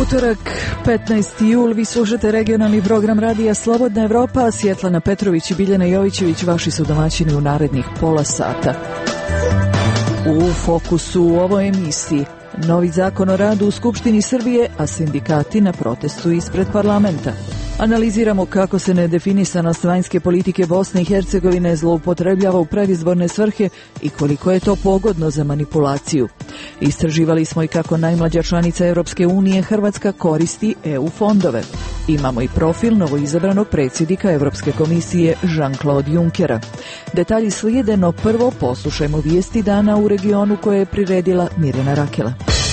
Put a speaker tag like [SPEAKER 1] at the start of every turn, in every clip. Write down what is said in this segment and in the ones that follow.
[SPEAKER 1] Utorak, 15. jul, vi slušate regionalni program radija Slobodna Evropa. Svjetlana Petrović i Biljana Jovićević vaši su domaćini u narednih pola sata. U fokusu u ovoj emisiji novi zakon o radu u Skupštini Srbije, a sindikati na protestu ispred parlamenta. Analiziramo kako se nedefinisanost vanjske politike Bosne i Hercegovine zloupotrebljava u predizborne svrhe i koliko je to pogodno za manipulaciju. Istraživali smo i kako najmlađa članica Europske unije Hrvatska koristi EU fondove. Imamo i profil novoizabranog predsjednika Europske komisije Jean-Claude Junckera. Detalji slijede, no prvo poslušajmo vijesti dana u regionu koje je priredila Mirjana Rakela.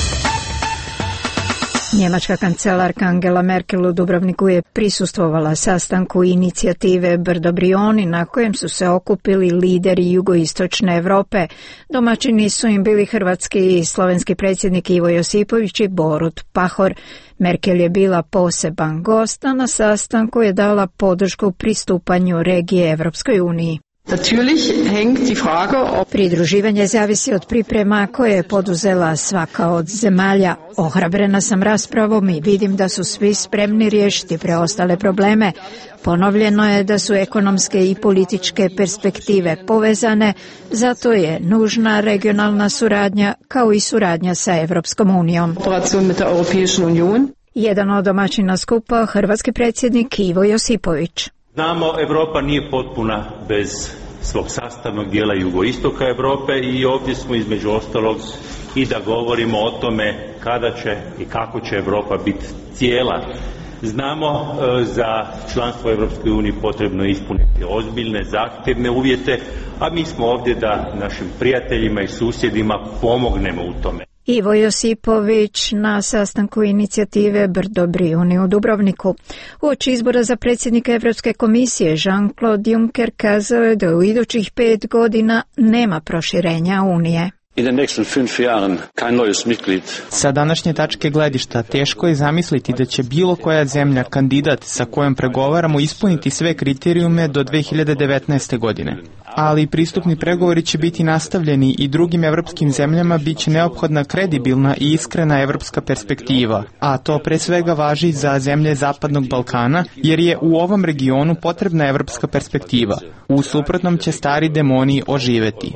[SPEAKER 2] Njemačka kancelarka Angela Merkel u Dubrovniku je prisustvovala sastanku inicijative Brdo Brioni na kojem su se okupili lideri jugoistočne Europe. Domaćini su im bili hrvatski i slovenski predsjednik Ivo Josipović i Borut Pahor. Merkel je bila poseban gost, a na sastanku je dala podršku pristupanju regije Evropskoj uniji. Pridruživanje zavisi od priprema koje je poduzela svaka od zemalja. Ohrabrena sam raspravom i vidim da su svi spremni riješiti preostale probleme. Ponovljeno je da su ekonomske i političke perspektive povezane, zato je nužna regionalna suradnja kao i suradnja sa Evropskom unijom. Jedan od domaćina skupa, hrvatski predsjednik Ivo Josipović.
[SPEAKER 3] Znamo, Europa nije potpuna bez svog sastavnog dijela jugoistoka Europe i ovdje smo između ostalog i da govorimo o tome kada će i kako će Europa biti cijela. Znamo, za članstvo u Europskoj uniji potrebno ispuniti ozbiljne, zahtjevne uvjete, a mi smo ovdje da našim prijateljima i susjedima pomognemo u tome.
[SPEAKER 2] Ivo Josipović na sastanku inicijative Brdo Brioni u Dubrovniku. Uoči izbora za predsjednika Europske komisije Jean-Claude Juncker kazao je da u idućih 5 godina nema proširenja Unije.
[SPEAKER 4] Sa današnje tačke gledišta teško je zamisliti da će bilo koja zemlja kandidat sa kojom pregovaramo ispuniti sve kriterijume do 2019. godine. Ali pristupni pregovori će biti nastavljeni i drugim evropskim zemljama bit će neophodna kredibilna i iskrena evropska perspektiva, a to pre svega važi za zemlje Zapadnog Balkana, jer je u ovom regionu potrebna evropska perspektiva. U suprotnom će stari demoni oživeti.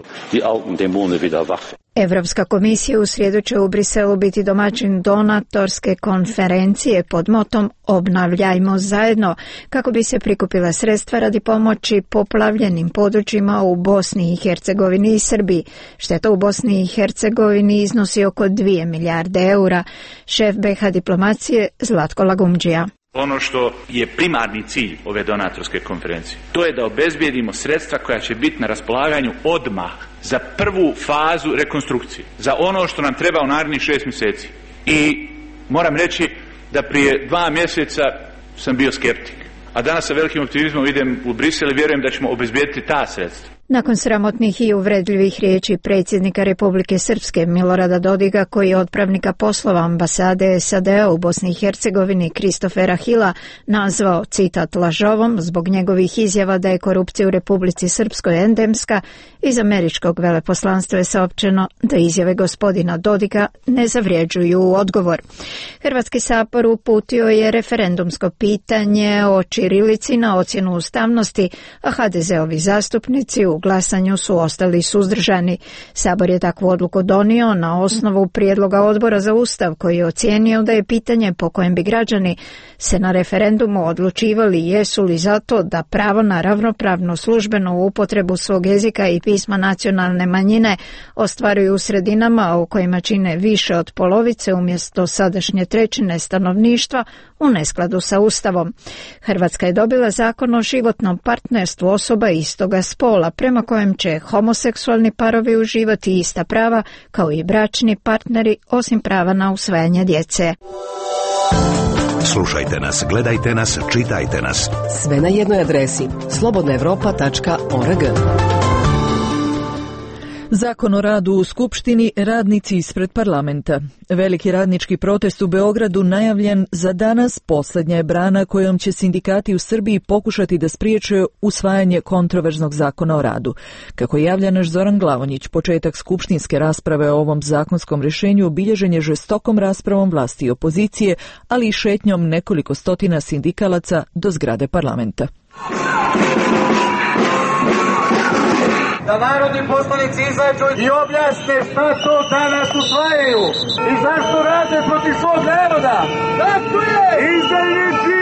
[SPEAKER 2] Evropska komisija u srijedu će u Briselu biti domaćin donatorske konferencije pod motom Obnavljajmo zajedno, kako bi se prikupila sredstva radi pomoći poplavljenim područjima u Bosni i Hercegovini i Srbiji. Šteta u Bosni i Hercegovini iznosi oko 2 milijarde eura. Šef BiH diplomacije Zlatko Lagumdžija.
[SPEAKER 5] Ono što je primarni cilj ove donatorske konferencije, to je da obezbijedimo sredstva koja će biti na raspolaganju odmah za prvu fazu rekonstrukcije, za ono što nam treba u narednih 6 mjeseci. I moram reći da prije 2 mjeseca sam bio skeptik, a danas sa velikim optimizmom idem u Brisel i vjerujem da ćemo obezbijediti ta sredstva.
[SPEAKER 2] Nakon sramotnih i uvredljivih riječi predsjednika Republike Srpske Milorada Dodiga, koji je odpravnika poslova ambasade SAD-a u Bosni i Hercegovini Kristofera Hila nazvao, citat, lažovom zbog njegovih izjava da je korupcija u Republici Srpskoj endemska, iz američkog veleposlanstva je saopćeno da izjave gospodina Dodiga ne zavrijeđuju odgovor. Hrvatski sabor uputio je referendumsko pitanje o ćirilici na ocjenu ustavnosti, a HDZ-ovi zastupnici u glasanju su ostali suzdržani. Sabor je takvu odluku donio na osnovu prijedloga Odbora za Ustav, koji je ocijenio da je pitanje po kojem bi građani se na referendumu odlučivali jesu li zato da pravo na ravnopravnu službenu upotrebu svog jezika i pisma nacionalne manjine ostvaruju u sredinama u kojima čine više od polovice umjesto sadašnje trećine stanovništva u neskladu sa Ustavom. Hrvatska je dobila zakon o životnom partnerstvu osoba istoga spola, prema kojem će homoseksualni parovi uživati ista prava kao i bračni partneri, osim prava na usvajanje djece.
[SPEAKER 6] Slušajte nas, gledajte nas, čitajte nas.
[SPEAKER 7] Sve na jednoj adresi slobodnaevropa.org.
[SPEAKER 1] Zakon o radu u Skupštini, radnici ispred parlamenta. Veliki radnički protest u Beogradu najavljen za danas posljednja je brana kojom će sindikati u Srbiji pokušati da spriječe usvajanje kontroverznog zakona o radu. Kako javlja naš Zoran Glavonjić, početak skupštinske rasprave o ovom zakonskom rješenju obilježen je žestokom raspravom vlasti i opozicije, ali i šetnjom nekoliko stotina sindikalaca do zgrade parlamenta.
[SPEAKER 7] Da narodni poslanici izađu i objasne šta to danas usvajaju i zašto rade protiv svog naroda. Tako je! Izdajnici!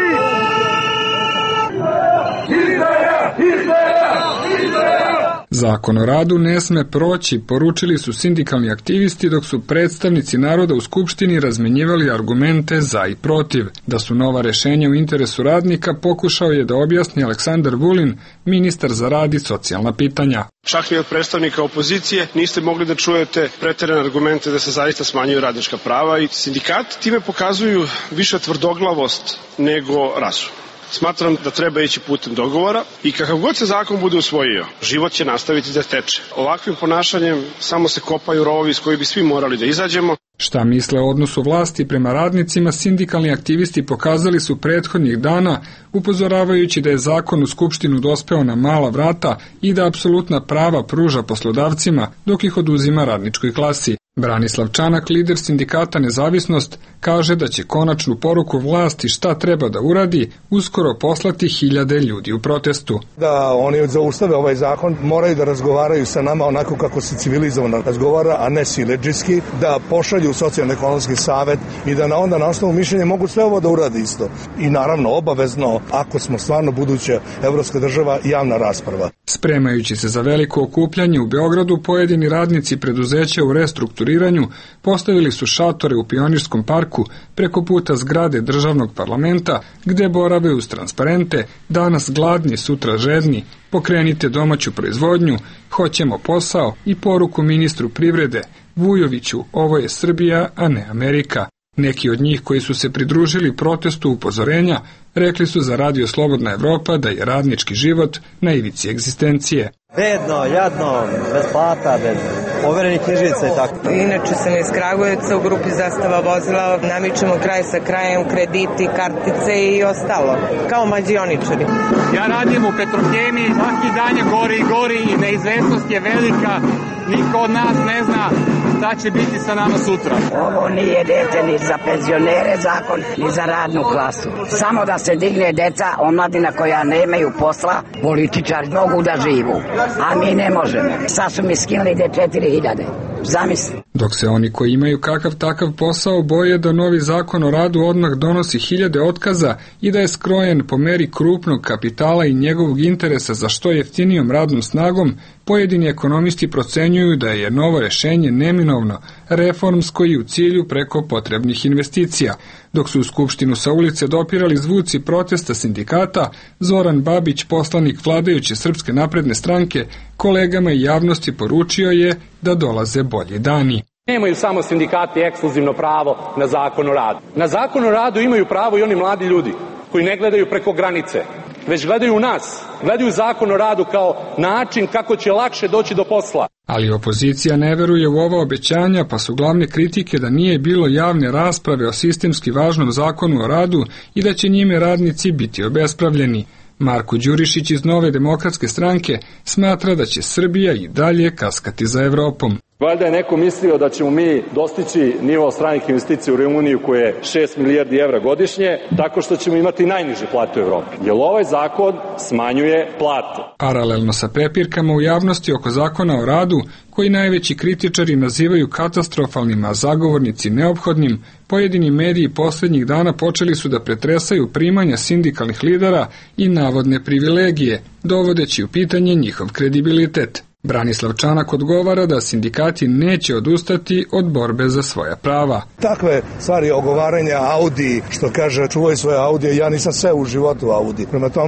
[SPEAKER 7] Izdaja! Izdaja! Izdaja!
[SPEAKER 8] Zakon o radu ne sme proći, poručili su sindikalni aktivisti dok su predstavnici naroda u Skupštini razmenjivali argumente za i protiv. Da su nova rešenja u interesu radnika pokušao je da objasni Aleksandar Vulin, ministar za rad i socijalna pitanja.
[SPEAKER 9] Čak i od predstavnika opozicije niste mogli da čujete preterane argumente da se zaista smanjuju radnička prava i sindikati time pokazuju više tvrdoglavost nego razum. Smatram da treba ići putem dogovora i kakav god se zakon bude usvojio, život će nastaviti da teče. Ovakvim ponašanjem samo se kopaju rovovi iz koji bi svi morali da izađemo.
[SPEAKER 8] Šta misle o odnosu vlasti prema radnicima, sindikalni aktivisti pokazali su prethodnih dana, upozoravajući da je zakon u Skupštinu dospeo na mala vrata i da apsolutna prava pruža poslodavcima, dok ih oduzima radničkoj klasi. Branislav Čanak, lider sindikata Nezavisnost, kaže da će konačnu poruku vlasti šta treba da uradi uskoro poslati hiljade ljudi u protestu.
[SPEAKER 10] Da oni zaustave ovaj zakon, moraju da razgovaraju sa nama onako kako se civilizovano razgovara, a ne siledžijski, da pošalju socijalno-ekonomski savet i da onda na osnovu mišljenja mogu sve ovo da uradi isto. I naravno obavezno, ako smo stvarno buduća evropska država, javna rasprava.
[SPEAKER 8] Spremajući se za veliko okupljanje u Beogradu, pojedini radnici preduzeća u restrukturiranju postavili su šatore u Pionirskom parku preko puta zgrade državnog parlamenta, gde borave uz transparente, danas gladni, sutra žedni, pokrenite domaću proizvodnju, hoćemo posao i poruku ministru privrede, Vujoviću, ovo je Srbija, a ne Amerika. Neki od njih koji su se pridružili protestu upozorenja rekli su za Radio Slobodna Evropa da je radnički život na ivici egzistencije.
[SPEAKER 11] Bedno, jadno, bez plata, bez overenih knjižica i tako.
[SPEAKER 12] Inače sam iz Kragujevca, u grupi Zastava vozila, namičemo kraj sa krajem, krediti, kartice i ostalo, kao mađioničari.
[SPEAKER 13] Ja radim u Petrohemiji, svaki dan je gori i gori i neizvesnost je velika, niko od nas ne zna šta će biti sa nama sutra.
[SPEAKER 14] Ovo nije dete ni za penzionere zakon, ni za radnu klasu. Samo da se digne deca, omladina koja nemaju posla, političari mogu da živu, a mi ne možemo. Sad su mi skinuli 4.000. Zamisli.
[SPEAKER 8] Dok se oni koji imaju kakav takav posao boje da novi zakon o radu odmah donosi hiljade otkaza i da je skrojen po meri krupnog kapitala i njegovog interesa za što jeftinijom radnom snagom, pojedini ekonomisti procenjuju da je novo rešenje neminovno, reformsko i u cilju preko potrebnih investicija. Dok su u Skupštinu sa ulice dopirali zvuci protesta sindikata, Zoran Babić, poslanik vladajuće Srpske napredne stranke, kolegama i javnosti poručio je da dolaze bolji dani.
[SPEAKER 15] Nemaju samo sindikati ekskluzivno pravo na zakon o radu. Na zakon o radu imaju pravo i oni mladi ljudi koji ne gledaju preko granice, već gledaju u nas, gledaju zakon o radu kao način kako će lakše doći do posla.
[SPEAKER 8] Ali opozicija ne veruje u ova obećanja, pa su glavne kritike da nije bilo javne rasprave o sistemski važnom zakonu o radu i da će njime radnici biti obespravljeni. Marko Đurišić iz Nove demokratske stranke smatra da će Srbija i dalje kaskati za Evropom.
[SPEAKER 15] Valjda je neko mislio da ćemo mi dostići nivo stranih investicija u Rumuniju koje je 6 milijardi evra godišnje, tako što ćemo imati najniže plate u Evropi. Jer ovaj zakon smanjuje plate.
[SPEAKER 8] Paralelno sa prepirkama u javnosti oko zakona o radu, koji najveći kritičari nazivaju katastrofalnim, a zagovornici neophodnim, pojedini mediji poslednjih dana počeli su da pretresaju primanja sindikalnih lidera i navodne privilegije, dovodeći u pitanje njihov kredibilitet. Branislav Čanak odgovara da sindikati neće odustati od borbe za svoja prava.
[SPEAKER 10] Takve stvari ogovaranja Audi, što kaže čuvaj svoje Audi, ja nisam sve u životu Audi. Prema tome,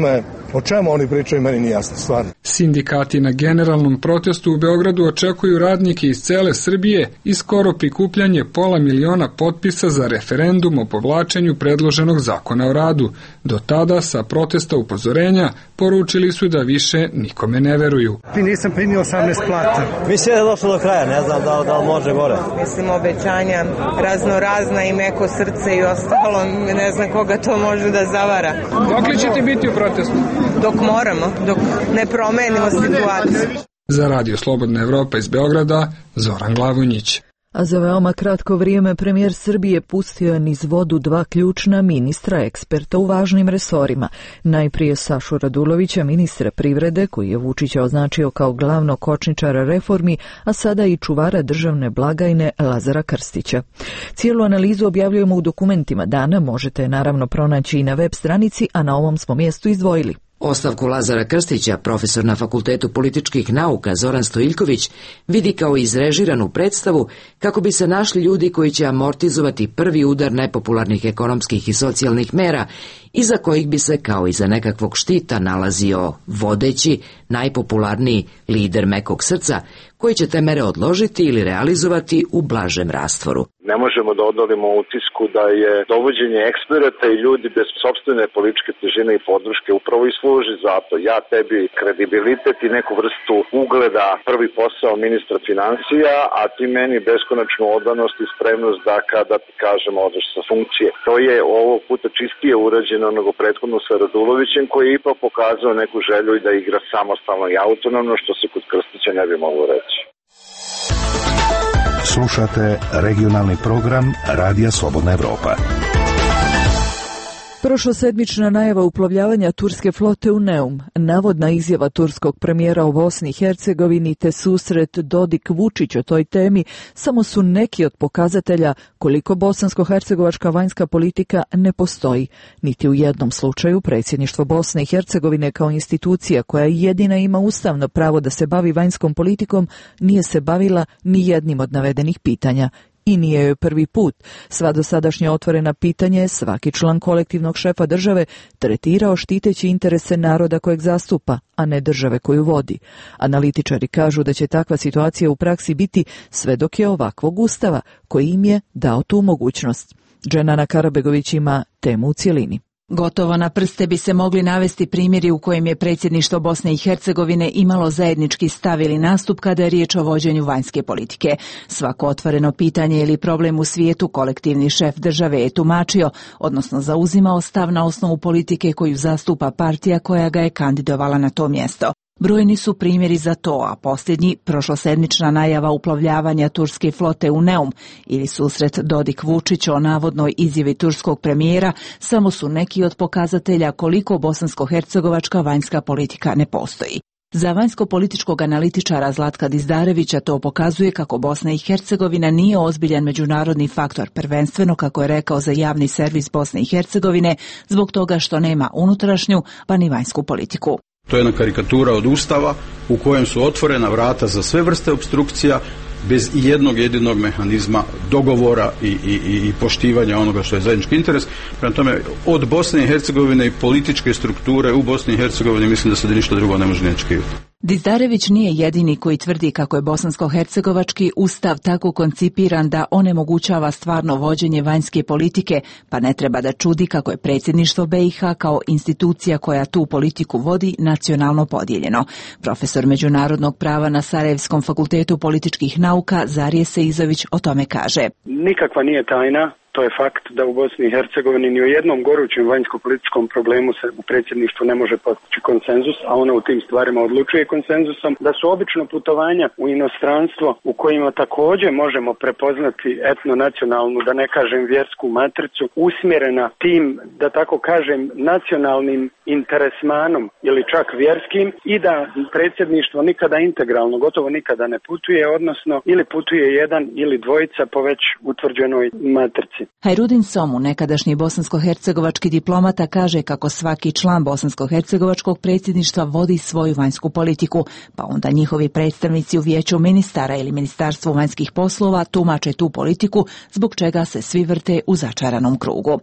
[SPEAKER 10] O čemu oni pričaju, meni nije jasna stvar.
[SPEAKER 8] Sindikati na generalnom protestu u Beogradu očekuju radnike iz cele Srbije i skoro prikupljanje 500 miliona potpisa za referendum o povlačenju predloženog zakona o radu. Do tada sa protesta upozorenja poručili su da više nikome ne veruju.
[SPEAKER 16] Nisam primio 18 plata.
[SPEAKER 11] Mislim da je došlo do kraja, ne znam da li može gore.
[SPEAKER 12] Mislim, obećanja razna i meko srce i ostalo, ne znam koga to može da zavara.
[SPEAKER 8] Dok li ćete biti u protestu?
[SPEAKER 12] Dok moramo, dok ne promenimo situaciju.
[SPEAKER 8] Za Radio Slobodna Evropa iz Beograda, Zoran Glavonjić.
[SPEAKER 1] A za veoma kratko vrijeme premijer Srbije pustio je niz vodu 2 ključna ministra eksperta u važnim resorima. Najprije Sašu Radulovića, ministra privrede, koji je Vučića označio kao glavnog kočničara reformi, a sada i čuvara državne blagajne Lazara Krstića. Cijelu analizu objavljujemo u dokumentima dana, možete je naravno pronaći i na web stranici, a na ovom smo mjestu izdvojili.
[SPEAKER 17] Ostavku Lazara Krstića, profesor na Fakultetu političkih nauka Zoran Stojiljković, vidi kao izrežiranu predstavu kako bi se našli ljudi koji će amortizovati prvi udar nepopularnih ekonomskih i socijalnih mera, iza kojih bi se kao iza nekakvog štita nalazio vodeći, najpopularniji lider mekog srca, koji će te mere odložiti ili realizovati u blažem rastvoru.
[SPEAKER 18] Ne možemo da odolimo utisku da je dovođenje eksperata i ljudi bez sopstvene političke težine i podrške upravo i služi za to. Ja tebi kredibilitet i neku vrstu ugleda, prvi posao ministra financija, a ti meni beskonačnu odanost i spremnost da kada ti kažem odeš sa funkcije. To je ovog puta čistije urađeno nego prethodno sa Radulovićem, koji je ipak pokazao neku želju i da igra samostalno i autonomno, što se kod Krstića ne bi moglo reći.
[SPEAKER 6] Slušate regionalni program Radija Slobodna Evropa.
[SPEAKER 1] Prošlosedmična najava uplovljavanja turske flote u Neum, navodna izjava turskog premijera o Bosni i Hercegovini te susret Dodik-Vučić o toj temi samo su neki od pokazatelja koliko bosansko-hercegovačka vanjska politika ne postoji. Niti u jednom slučaju predsjedništvo Bosne i Hercegovine kao institucija koja jedina ima ustavno pravo da se bavi vanjskom politikom nije se bavila ni jednim od navedenih pitanja. I nije joj prvi put. Sva dosadašnja otvorena pitanje svaki član kolektivnog šefa države tretirao štiteći interese naroda kojeg zastupa, a ne države koju vodi. Analitičari kažu da će takva situacija u praksi biti sve dok je ovakvog ustava, koji im je dao tu mogućnost. Dženana Karabegović ima temu u cjelini.
[SPEAKER 19] Gotovo na prste bi se mogli navesti primjeri u kojim je predsjedništvo Bosne i Hercegovine imalo zajednički stav ili nastup kada je riječ o vođenju vanjske politike. Svako otvoreno pitanje ili problem u svijetu kolektivni šef države je tumačio, odnosno zauzimao stav na osnovu politike koju zastupa partija koja ga je kandidovala na to mjesto. Brojni su primjeri za to, a posljednji, prošlosedmična najava uplovljavanja turske flote u Neum ili susret Dodik-Vučić o navodnoj izjavi turskog premijera, samo su neki od pokazatelja koliko bosansko-hercegovačka vanjska politika ne postoji. Za vanjsko-političkog analitičara Zlatka Dizdarevića to pokazuje kako Bosna i Hercegovina nije ozbiljan međunarodni faktor, prvenstveno, kako je rekao za javni servis Bosne i Hercegovine, zbog toga što nema unutrašnju pa ni vanjsku politiku.
[SPEAKER 20] To je jedna karikatura od Ustava u kojem su otvorena vrata za sve vrste opstrukcija bez jednog jedinog mehanizma dogovora i poštivanja onoga što je zajednički interes. Prema tome, od Bosne i Hercegovine i političke strukture u Bosni i Hercegovini mislim da se ništa drugo ne može ni očekivati.
[SPEAKER 19] Dizdarević nije jedini koji tvrdi kako je bosansko-hercegovački ustav tako koncipiran da onemogućava stvarno vođenje vanjske politike, pa ne treba da čudi kako je predsjedništvo BiH kao institucija koja tu politiku vodi nacionalno podijeljeno. Profesor međunarodnog prava na Sarajevskom fakultetu političkih nauka Zarije Seizović o tome kaže.
[SPEAKER 21] Nikakva nije tajna. To je fakt da u Bosni i Hercegovini ni o jednom gorućem vanjsko-političkom problemu se u predsjedništvu ne može postići konsenzus, a ona u tim stvarima odlučuje konsenzusom, da su obično putovanja u inostranstvo u kojima također možemo prepoznati etnonacionalnu, da ne kažem vjersku matricu, usmjerena tim, da tako kažem, nacionalnim interesmanom ili čak vjerskim, i da predsjedništvo nikada integralno, gotovo nikada ne putuje, odnosno ili putuje jedan ili dvojica po već utvrđenoj matrici.
[SPEAKER 19] Hajrudin Somu, nekadašnji bosansko-hercegovački diplomata, kaže kako svaki član bosansko-hercegovačkog predsjedništva vodi svoju vanjsku politiku, pa onda njihovi predstavnici u vijeću ministara ili ministarstvu vanjskih poslova tumače tu politiku, zbog čega se svi vrte u začaranom krugu.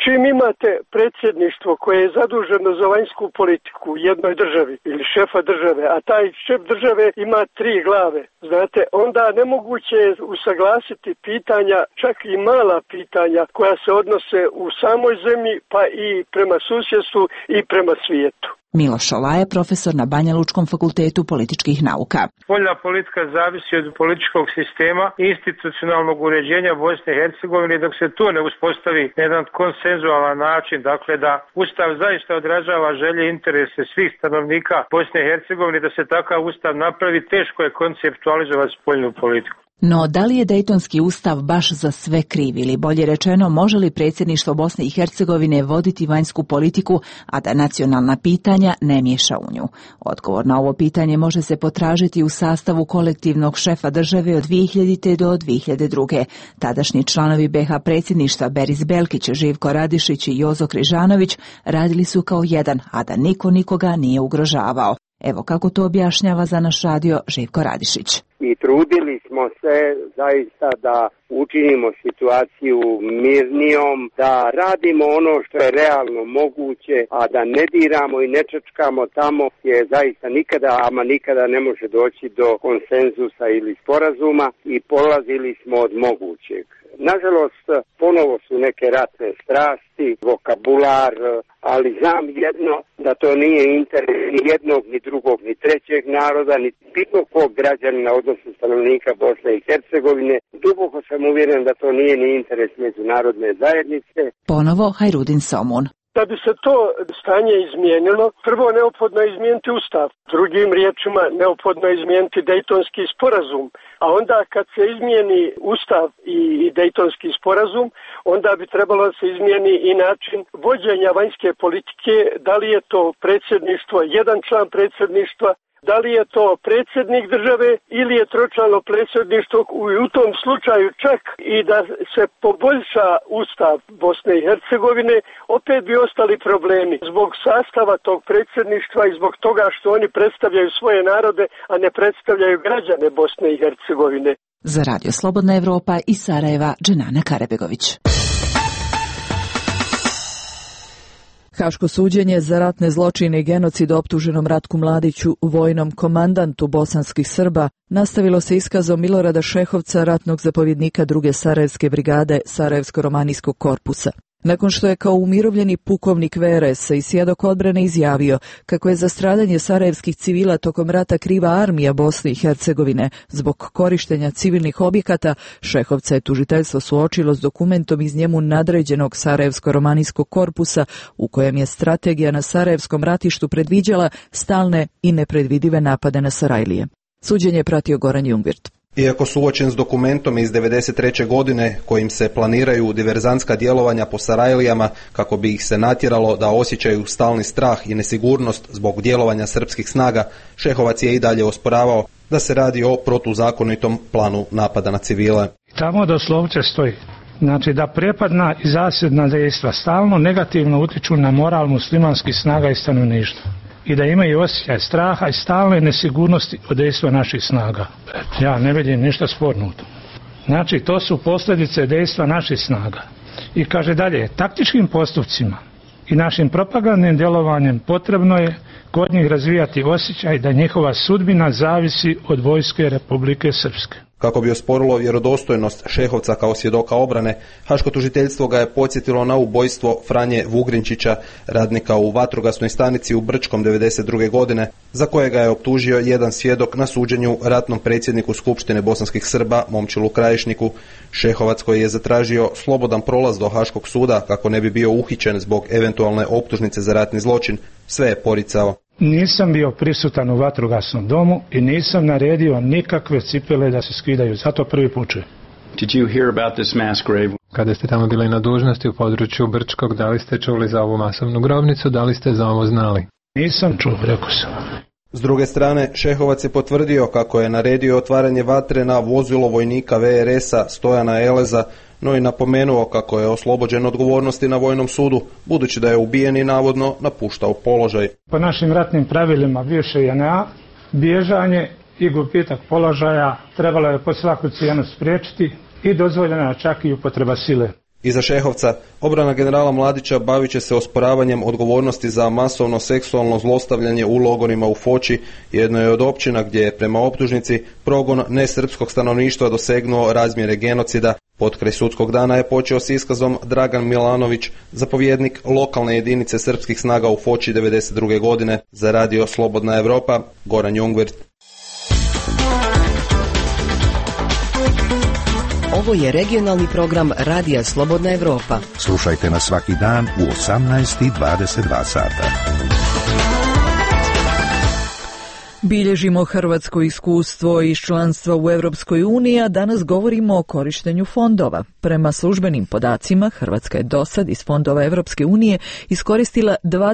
[SPEAKER 21] Čim imate predsjedništvo koje je zaduženo za vanjsku politiku u jednoj državi ili šefa države, a taj šef države ima 3 glave, znate, onda nemoguće je usaglasiti pitanja, čak i mala pitanja koja se odnose u samoj zemlji, pa i prema susjedstvu i prema svijetu.
[SPEAKER 19] Miloš Olaja, profesor na Banja Lučkom fakultetu političkih nauka.
[SPEAKER 3] Spoljna politika zavisi od političkog sistema i institucionalnog uređenja Bosne i Hercegovine, dok se to ne uspostavi na jedan konsenzualan način, dakle da Ustav zaista odražava želje i interese svih stanovnika Bosne i Hercegovine, da se takav Ustav napravi, teško je konceptualizovati spoljnu politiku.
[SPEAKER 19] No, da li je Dejtonski ustav baš za sve kriv ili bolje rečeno, može li predsjedništvo Bosne i Hercegovine voditi vanjsku politiku, a da nacionalna pitanja ne miješa u nju? Odgovor na ovo pitanje može se potražiti u sastavu kolektivnog šefa države od 2000. do 2002. Tadašnji članovi BiH predsjedništva Beris Belkić, Živko Radišić i Jozo Križanović radili su kao jedan, a da niko nikoga nije ugrožavao. Evo kako to objašnjava za naš radio Živko Radišić.
[SPEAKER 22] I trudili smo se zaista da učinimo situaciju mirnijom, da radimo ono što je realno moguće, a da ne diramo i ne čačkamo tamo gdje zaista nikada ne može doći do konsenzusa ili sporazuma i polazili smo od mogućeg. Nažalost, ponovo su neke ratne strasti, vokabular, ali znam jedno, da to nije interes ni jednog, ni drugog, ni trećeg naroda, ni bilo kog građanina, odnosno stanovnika Bosne i Hercegovine. Duboko sam uvjeren da to nije ni interes međunarodne zajednice.
[SPEAKER 19] Ponovo Hajrudin Somun.
[SPEAKER 21] Da bi se to stanje izmijenilo, prvo neophodno je izmijeniti Ustav. Drugim riječima, neophodno je izmijeniti Dejtonski sporazum. A onda kad se izmijeni Ustav i Dejtonski sporazum, onda bi trebalo da se izmijeni i način vođenja vanjske politike. Da li je to predsjedništvo, jedan član predsjedništva, da li je to predsjednik države ili je tročlano predsjedništvo, u tom slučaju čak i da se poboljša Ustav Bosne i Hercegovine, opet bi ostali problemi zbog sastava tog predsjedništva i zbog toga što oni predstavljaju svoje narode, a ne predstavljaju građane Bosne i Hercegovine.
[SPEAKER 19] Za Radio Slobodna Evropa iz Sarajeva, Dženana Karebegović.
[SPEAKER 1] Haško suđenje za ratne zločine i genocid optuženom Ratku Mladiću, vojnom komandantu bosanskih Srba, nastavilo se iskazom Milorada Šehovca, ratnog zapovjednika 2. Sarajevske brigade Sarajevsko-romanijskog korpusa. Nakon što je kao umirovljeni pukovnik VRS-a i svjedok odbrane izjavio kako je za stradanje sarajevskih civila tokom rata kriva armija Bosne i Hercegovine zbog korištenja civilnih objekata, Šehovca je tužiteljstvo suočilo s dokumentom iz njemu nadređenog Sarajevsko-romanijskog korpusa u kojem je strategija na Sarajevskom ratištu predviđala stalne i nepredvidive napade na Sarajlije. Suđenje je pratio Goran Jungwirth.
[SPEAKER 23] Iako suočen s dokumentom iz 1993. godine kojim se planiraju diverzantska djelovanja po Sarajlijama kako bi ih se natjeralo da osjećaju stalni strah i nesigurnost zbog djelovanja srpskih snaga, Šehovac je i dalje osporavao da se radi o protuzakonitom planu napada na civile.
[SPEAKER 16] Tamo doslovce stoji, znači da prepadna i zasjedna dejstva stalno negativno utiču na moral muslimanskih snaga i stanovništva i da imaju osjećaj straha i stalne nesigurnosti od dejstva naših snaga. Ja ne vidim ništa sporno u tom. Znači, to su posljedice dejstva naših snaga. I kaže dalje, taktičkim postupcima i našim propagandnim djelovanjem potrebno je kod njih razvijati osjećaj da njihova sudbina zavisi od vojske Republike Srpske.
[SPEAKER 23] Kako bi osporilo vjerodostojnost Šehovca kao svjedoka obrane, Haško tužiteljstvo ga je podsjetilo na ubojstvo Franje Vugrinčića, radnika u vatrogasnoj stanici u Brčkom 1992. godine, za kojega je optužio jedan svjedok na suđenju ratnom predsjedniku Skupštine bosanskih Srba, Momčilu Krajišniku. Šehovac, koji je zatražio slobodan prolaz do Haškog suda kako ne bi bio uhićen zbog eventualne optužnice za ratni zločin, sve je poricao.
[SPEAKER 16] Nisam bio prisutan u vatrogasnom domu i nisam naredio nikakve cipele da se skidaju, zato prvi put čujem.
[SPEAKER 24] Kada ste tamo bili na dužnosti u području Brčkog, da li ste čuli za ovu masovnu grobnicu, da li ste za ovo znali?
[SPEAKER 16] Nisam čuo, rekao sam.
[SPEAKER 23] S druge strane, Šehovac je potvrdio kako je naredio otvaranje vatre na vozilo vojnika VRS-a Stojana Eleza, no i napomenuo kako je oslobođen odgovornosti na vojnom sudu, budući da je ubijen i navodno napuštao položaj.
[SPEAKER 16] Po našim ratnim pravilima bivše JNA, bježanje i gubitak položaja trebalo je po svaku cijenu spriječiti i dozvoljena čak i upotreba sile.
[SPEAKER 23] Iza Šehovca, obrana generala Mladića bavit će se osporavanjem odgovornosti za masovno seksualno zlostavljanje u logorima u Foči, jednoj od općina gdje je prema optužnici progon nesrpskog stanovništva dosegnuo razmjere genocida. Potkraj sudskog dana je počeo s iskazom Dragan Milanović, zapovjednik lokalne jedinice srpskih snaga u Foči 1992. godine. Za radio Slobodna Evropa, Goran Jungwirth.
[SPEAKER 2] Ovo je regionalni program Radija Slobodna Evropa.
[SPEAKER 6] Slušajte nas svaki dan u 18:22 sata.
[SPEAKER 1] Bilježimo hrvatsko iskustvo iz članstva u Europskoj uniji, a danas govorimo o korištenju fondova. Prema službenim podacima, Hrvatska je dosad iz fondova Europske unije iskoristila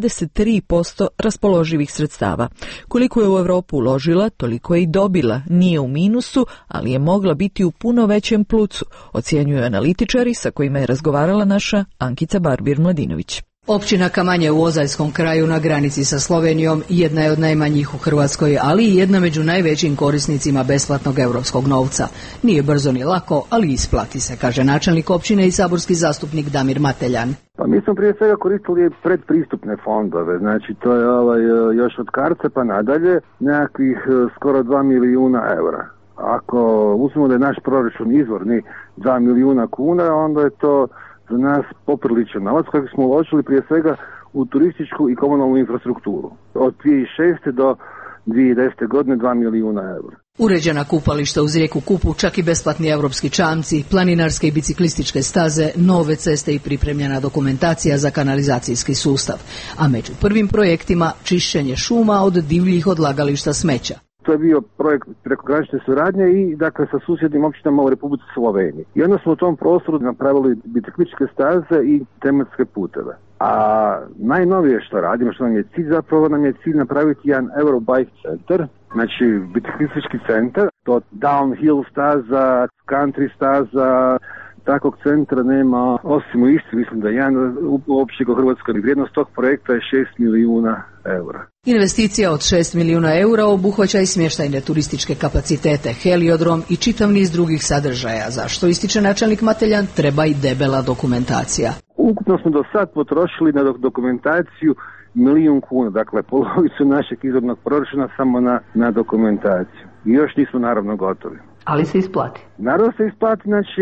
[SPEAKER 1] 23% raspoloživih sredstava. Koliko je u Europu uložila, toliko je i dobila. Nije u minusu, ali je mogla biti u puno većem plusu, ocjenjuju analitičari sa kojima je razgovarala naša Ankica Barbir-Mladinović.
[SPEAKER 4] Općina Kamanje u Ozaljskom kraju na granici sa Slovenijom jedna je od najmanjih u Hrvatskoj, ali i jedna među najvećim korisnicima besplatnog europskog novca. Nije brzo ni lako, ali isplati se, kaže načelnik općine i saborski zastupnik Damir Mateljan.
[SPEAKER 5] Pa mi smo prije svega koristili predpristupne fondove, znači to je još od Karce pa nadalje nekakvih skoro 2 milijuna eura. Ako uzmemo da je naš proračun izvorni 2 milijuna kuna, onda je to za nas popriličan novac koji smo uložili prije svega u turističku i komunalnu infrastrukturu. Od 2006. do 2010. godine 2 milijuna eura.
[SPEAKER 4] Uređena kupališta uz rijeku Kupu, čak i besplatni europski čamci, planinarske i biciklističke staze, nove ceste i pripremljena dokumentacija za kanalizacijski sustav. A među prvim projektima čišćenje šuma od divljih odlagališta smeća.
[SPEAKER 5] To je bio projekt prekogranične suradnje i dakle sa susjednim općinama u Republici Sloveniji. I onda smo u tom prostoru napravili biciklističke staze i tematske puteve. A najnovije što radimo, što nam je cilj, zapravo nam je cilj napraviti jedan Eurobike centar, znači biciklistički centar, to downhill staza, country staza. Takvog centra nema, osim u Istri, mislim da je jedan uopće u Hrvatskoj. Vrijednost tog projekta je 6 milijuna eura.
[SPEAKER 4] Investicija od 6 milijuna eura obuhvaća i smještajne turističke kapacitete, heliodrom i čitav niz drugih sadržaja, za što ističe načelnik Mateljan, treba i debela dokumentacija.
[SPEAKER 5] Ukupno smo do sad potrošili na dokumentaciju 1 milijun kuna, dakle polovicu našeg izvornog proračuna samo na dokumentaciju. I još nismo naravno gotovi.
[SPEAKER 4] Ali se isplati.
[SPEAKER 5] Naravno se isplati, znači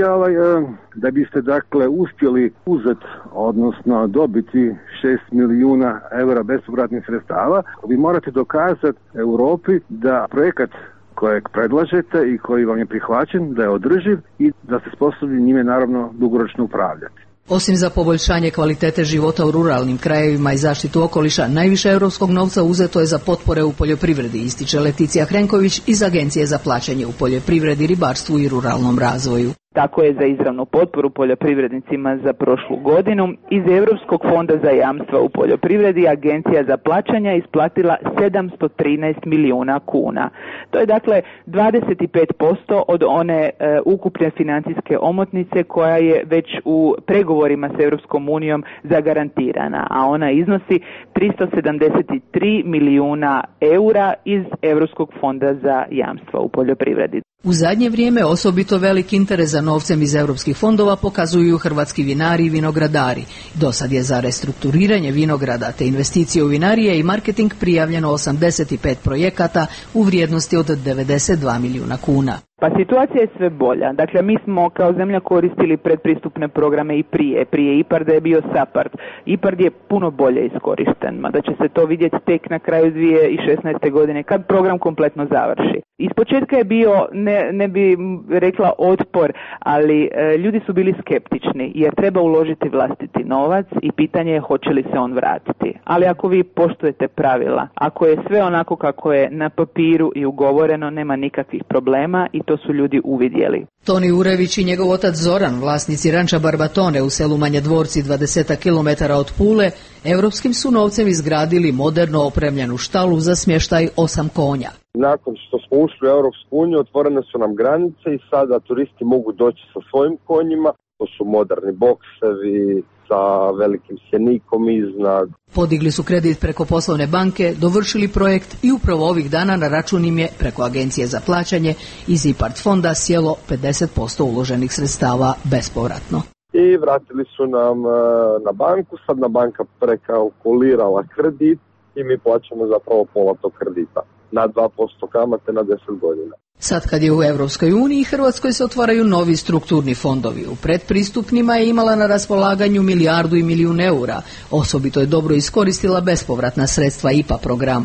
[SPEAKER 5] da biste dakle uspjeli uzeti, odnosno dobiti 6 milijuna eura bespovratnih sredstava, vi morate dokazati Europi da projekat kojeg predlažete i koji vam je prihvaćen, da je održiv i da ste sposobni njime naravno dugoročno upravljati.
[SPEAKER 4] Osim za poboljšanje kvalitete života u ruralnim krajevima i zaštitu okoliša, najviše europskog novca uzeto je za potpore u poljoprivredi, ističe Leticija Hrenković iz Agencije za plaćanje u poljoprivredi, ribarstvu i ruralnom razvoju.
[SPEAKER 7] Tako je za izravnu potporu poljoprivrednicima za prošlu godinu iz Europskog fonda za jamstva u poljoprivredi Agencija za plaćanja isplatila 713 milijuna kuna. To je dakle 25% od one ukupne financijske omotnice koja je već u pregovorima s Europskom unijom zagarantirana, a ona iznosi 373 milijuna eura iz Europskog fonda za jamstva u poljoprivredi.
[SPEAKER 4] U zadnje vrijeme osobito velik interes za novcem iz europskih fondova pokazuju hrvatski vinari i vinogradari. Dosad je za restrukturiranje vinograda te investicije u vinarije i marketing prijavljeno 85 projekata u vrijednosti od 92 milijuna kuna.
[SPEAKER 7] Pa situacija je sve bolja. Dakle, mi smo kao zemlja koristili predpristupne programe i prije IPARD-a je bio SAPARD. IPARD je puno bolje iskorišten, mada će se to vidjeti tek na kraju 2016. godine kad program kompletno završi. Ispočetka je bio, ne bi rekla otpor, ali ljudi su bili skeptični jer treba uložiti vlastiti novac i pitanje je hoće li se on vratiti. Ali ako vi poštujete pravila, ako je sve onako kako je na papiru i ugovoreno, nema nikakvih problema i to su ljudi uvidjeli.
[SPEAKER 4] Toni Urević i njegov otac Zoran, vlasnici ranča Barbatone u selu Manje Dvorci 20 km od Pule, europskim su novcem izgradili moderno opremljenu štalu za smještaj 8 konja.
[SPEAKER 25] Nakon što smo ušli u Europsku uniju, otvorene su nam granice i sada turisti mogu doći sa svojim konjima. To su moderni boksevi sa velikim sjenikom iznad.
[SPEAKER 4] Podigli su kredit preko poslovne banke, dovršili projekt i upravo ovih dana na račun im je preko Agencije za plaćanje iz IPARD fonda sjelo 50% uloženih sredstava bespovratno.
[SPEAKER 25] i vratili su nam na banku, sad na banka prekalkulirala kredit i mi plaćamo zapravo pola tog kredita na 2% kamate na 10 godina.
[SPEAKER 4] Sad kad je u Europskoj uniji, Hrvatskoj se otvaraju novi strukturni fondovi. U predpristupnima je imala na raspolaganju 1,1 milijun eura. Osobito je dobro iskoristila bespovratna sredstva IPA programa,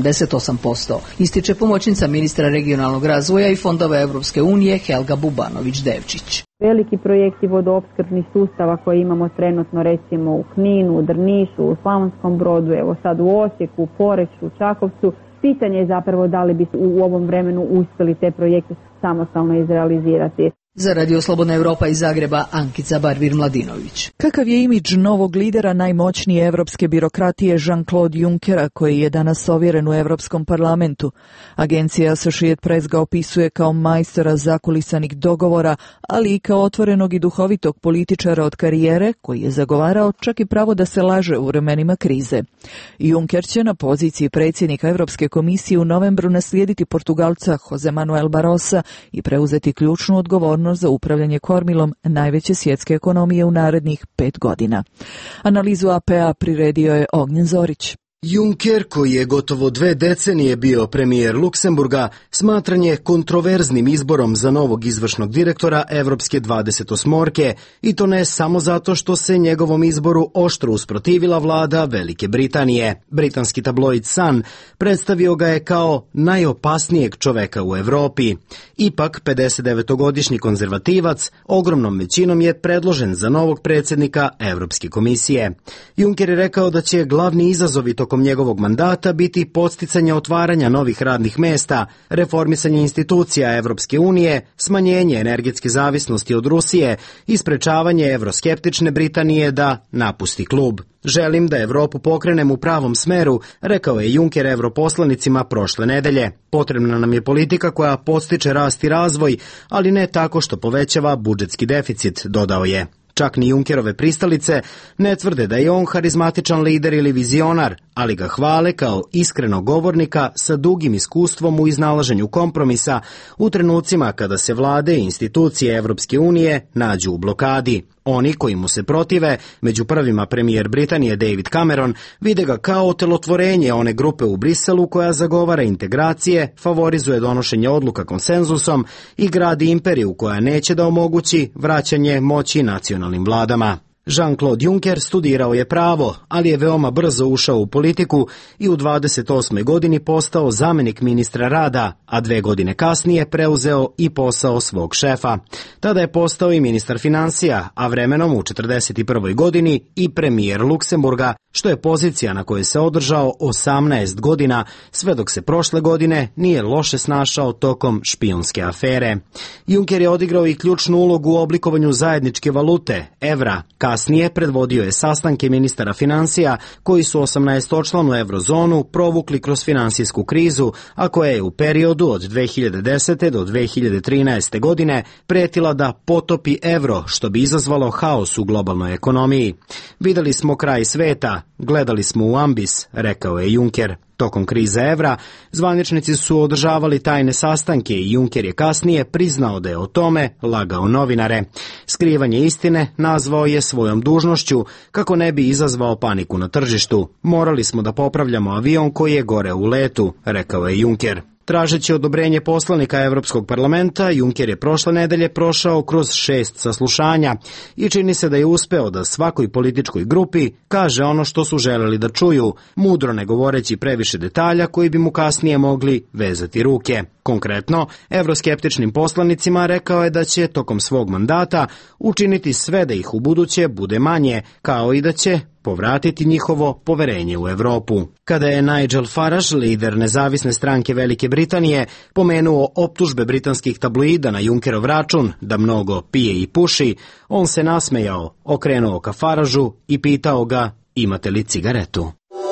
[SPEAKER 4] 78%, ističe pomoćnica ministra regionalnog razvoja i fondova Europske unije Helga Bubanović-Devčić.
[SPEAKER 9] Veliki projekti vodoopskrbnih sustava koje imamo trenutno recimo u Kninu, u Drnišu, u Slavonskom Brodu, evo sad u Osijeku, u Poreču, u Čakovcu. Pitanje je zapravo da li bi u ovom vremenu uspjeli te projekte samostalno izrealizirati.
[SPEAKER 4] Za Radio Slobodna Europa iz Zagreba, Ankica Barvir-Mladinović.
[SPEAKER 1] Kakav je imidž novog lidera najmoćnije evropske birokratije Jean-Claude Junckera, koji je danas ovjeren u Europskom parlamentu? Agencija Associated Press ga opisuje kao majstora zakulisanih dogovora, ali i kao otvorenog i duhovitog političara od karijere, koji je zagovarao čak i pravo da se laže u vremenima krize. Juncker će na poziciji predsjednika Europske komisije u novembru naslijediti Portugalca Jose Manuel Barrosa i preuzeti ključnu odgovornost za upravljanje kormilom najveće svjetske ekonomije u narednih 5 godina. Analizu AP-a priredio je Ognjen Zorić.
[SPEAKER 10] Juncker, koji je gotovo 2 decenije bio premijer Luksemburga, smatran je kontroverznim izborom za novog izvršnog direktora Evropske 28-orke, i to ne samo zato što se njegovom izboru oštro usprotivila vlada Velike Britanije. Britanski tabloid Sun predstavio ga je kao najopasnijeg čoveka u Europi. Ipak, 59-godišnji konzervativac ogromnom većinom je predložen za novog predsjednika Europske komisije. Juncker je rekao da će glavni izazovi tokom njegovog mandata biti podsticanje otvaranja novih radnih mesta, reformisanje institucija Evropske unije, smanjenje energetske zavisnosti od Rusije i sprečavanje evroskeptične Britanije da napusti klub. Želim da Evropu pokrenem u pravom smeru, rekao je Juncker europoslanicima prošle nedelje. Potrebna nam je politika koja podstiče rast i razvoj, ali ne tako što povećava budžetski deficit, dodao je. Čak ni Junckerove pristalice ne tvrde da je on harizmatičan lider ili vizionar, ali ga hvale kao iskrenog govornika sa dugim iskustvom u iznalaženju kompromisa u trenucima kada se vlade i institucije Evropske unije nađu u blokadi. Oni koji mu se protive, među prvima premijer Britanije David Cameron, vide ga kao otelotvorenje one grupe u Briselu koja zagovara integracije, favorizuje donošenje odluka konsenzusom i gradi imperiju koja neće da omogući vraćanje moći nacionalnim vladama. Jean-Claude Juncker studirao je pravo, ali je veoma brzo ušao u politiku i u 28. godini postao zamjenik ministra rada, a 2 godine kasnije preuzeo i posao svog šefa. Tada je postao i ministar financija, a vremenom u 41. godini i premijer Luksemburga, što je pozicija na kojoj se održao 18 godina, sve dok se prošle godine nije loše snašao tokom špijunske afere. Juncker je odigrao i ključnu ulogu u oblikovanju zajedničke valute, evra. Kasnije predvodio je sastanke ministara financija koji su 18-članu eurozonu provukli kroz finansijsku krizu, a koja je u periodu od 2010. do 2013. godine pretila da potopi evro, što bi izazvalo haos u globalnoj ekonomiji. Videli smo kraj sveta, gledali smo u ambis, rekao je Juncker. Tokom krize evra, zvaničnici su održavali tajne sastanke i Juncker je kasnije priznao da je o tome lagao novinare. Skrivanje istine nazvao je svojom dužnošću kako ne bi izazvao paniku na tržištu. Morali smo da popravljamo avion koji je gore u letu, rekao je Juncker. Tražeći odobrenje poslanika Europskog parlamenta, Juncker je prošle nedelje prošao kroz 6 saslušanja i čini se da je uspeo da svakoj političkoj grupi kaže ono što su želeli da čuju, mudro ne govoreći previše detalja koji bi mu kasnije mogli vezati ruke. Konkretno, evroskeptičnim poslanicima rekao je da će tokom svog mandata učiniti sve da ih ubuduće bude manje, kao i da će povratiti njihovo poverenje u Europu. Kada je Nigel Farage, lider nezavisne stranke Velike Britanije, pomenuo optužbe britanskih tabloida na Junckerov račun da mnogo pije i puši, on se nasmejao, okrenuo ka Farageu i pitao ga: imate li cigaretu?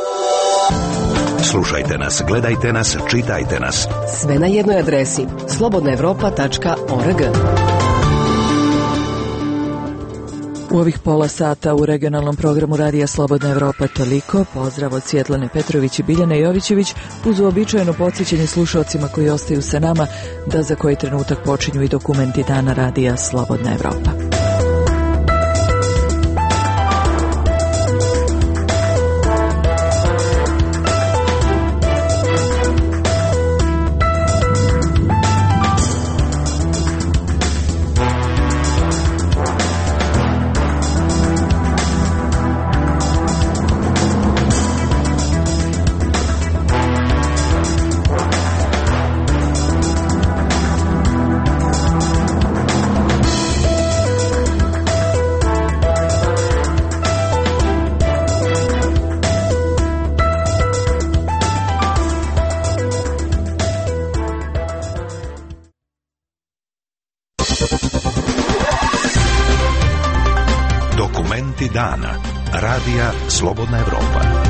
[SPEAKER 6] Slušajte nas, gledajte nas, čitajte nas.
[SPEAKER 2] Sve na jednoj adresi slobodnaevropa.org.
[SPEAKER 1] U ovih pola sata u regionalnom programu Radija Slobodna Evropa toliko. Pozdrav od Svjetlane Petrović i Biljane Jovićević, uz uobičajeno podsjećanje slušalcima koji ostaju sa nama da za koji trenutak počinju i dokumenti dana Radija Slobodna Evropa.
[SPEAKER 6] Vijesti dana. Radija Slobodna Evropa.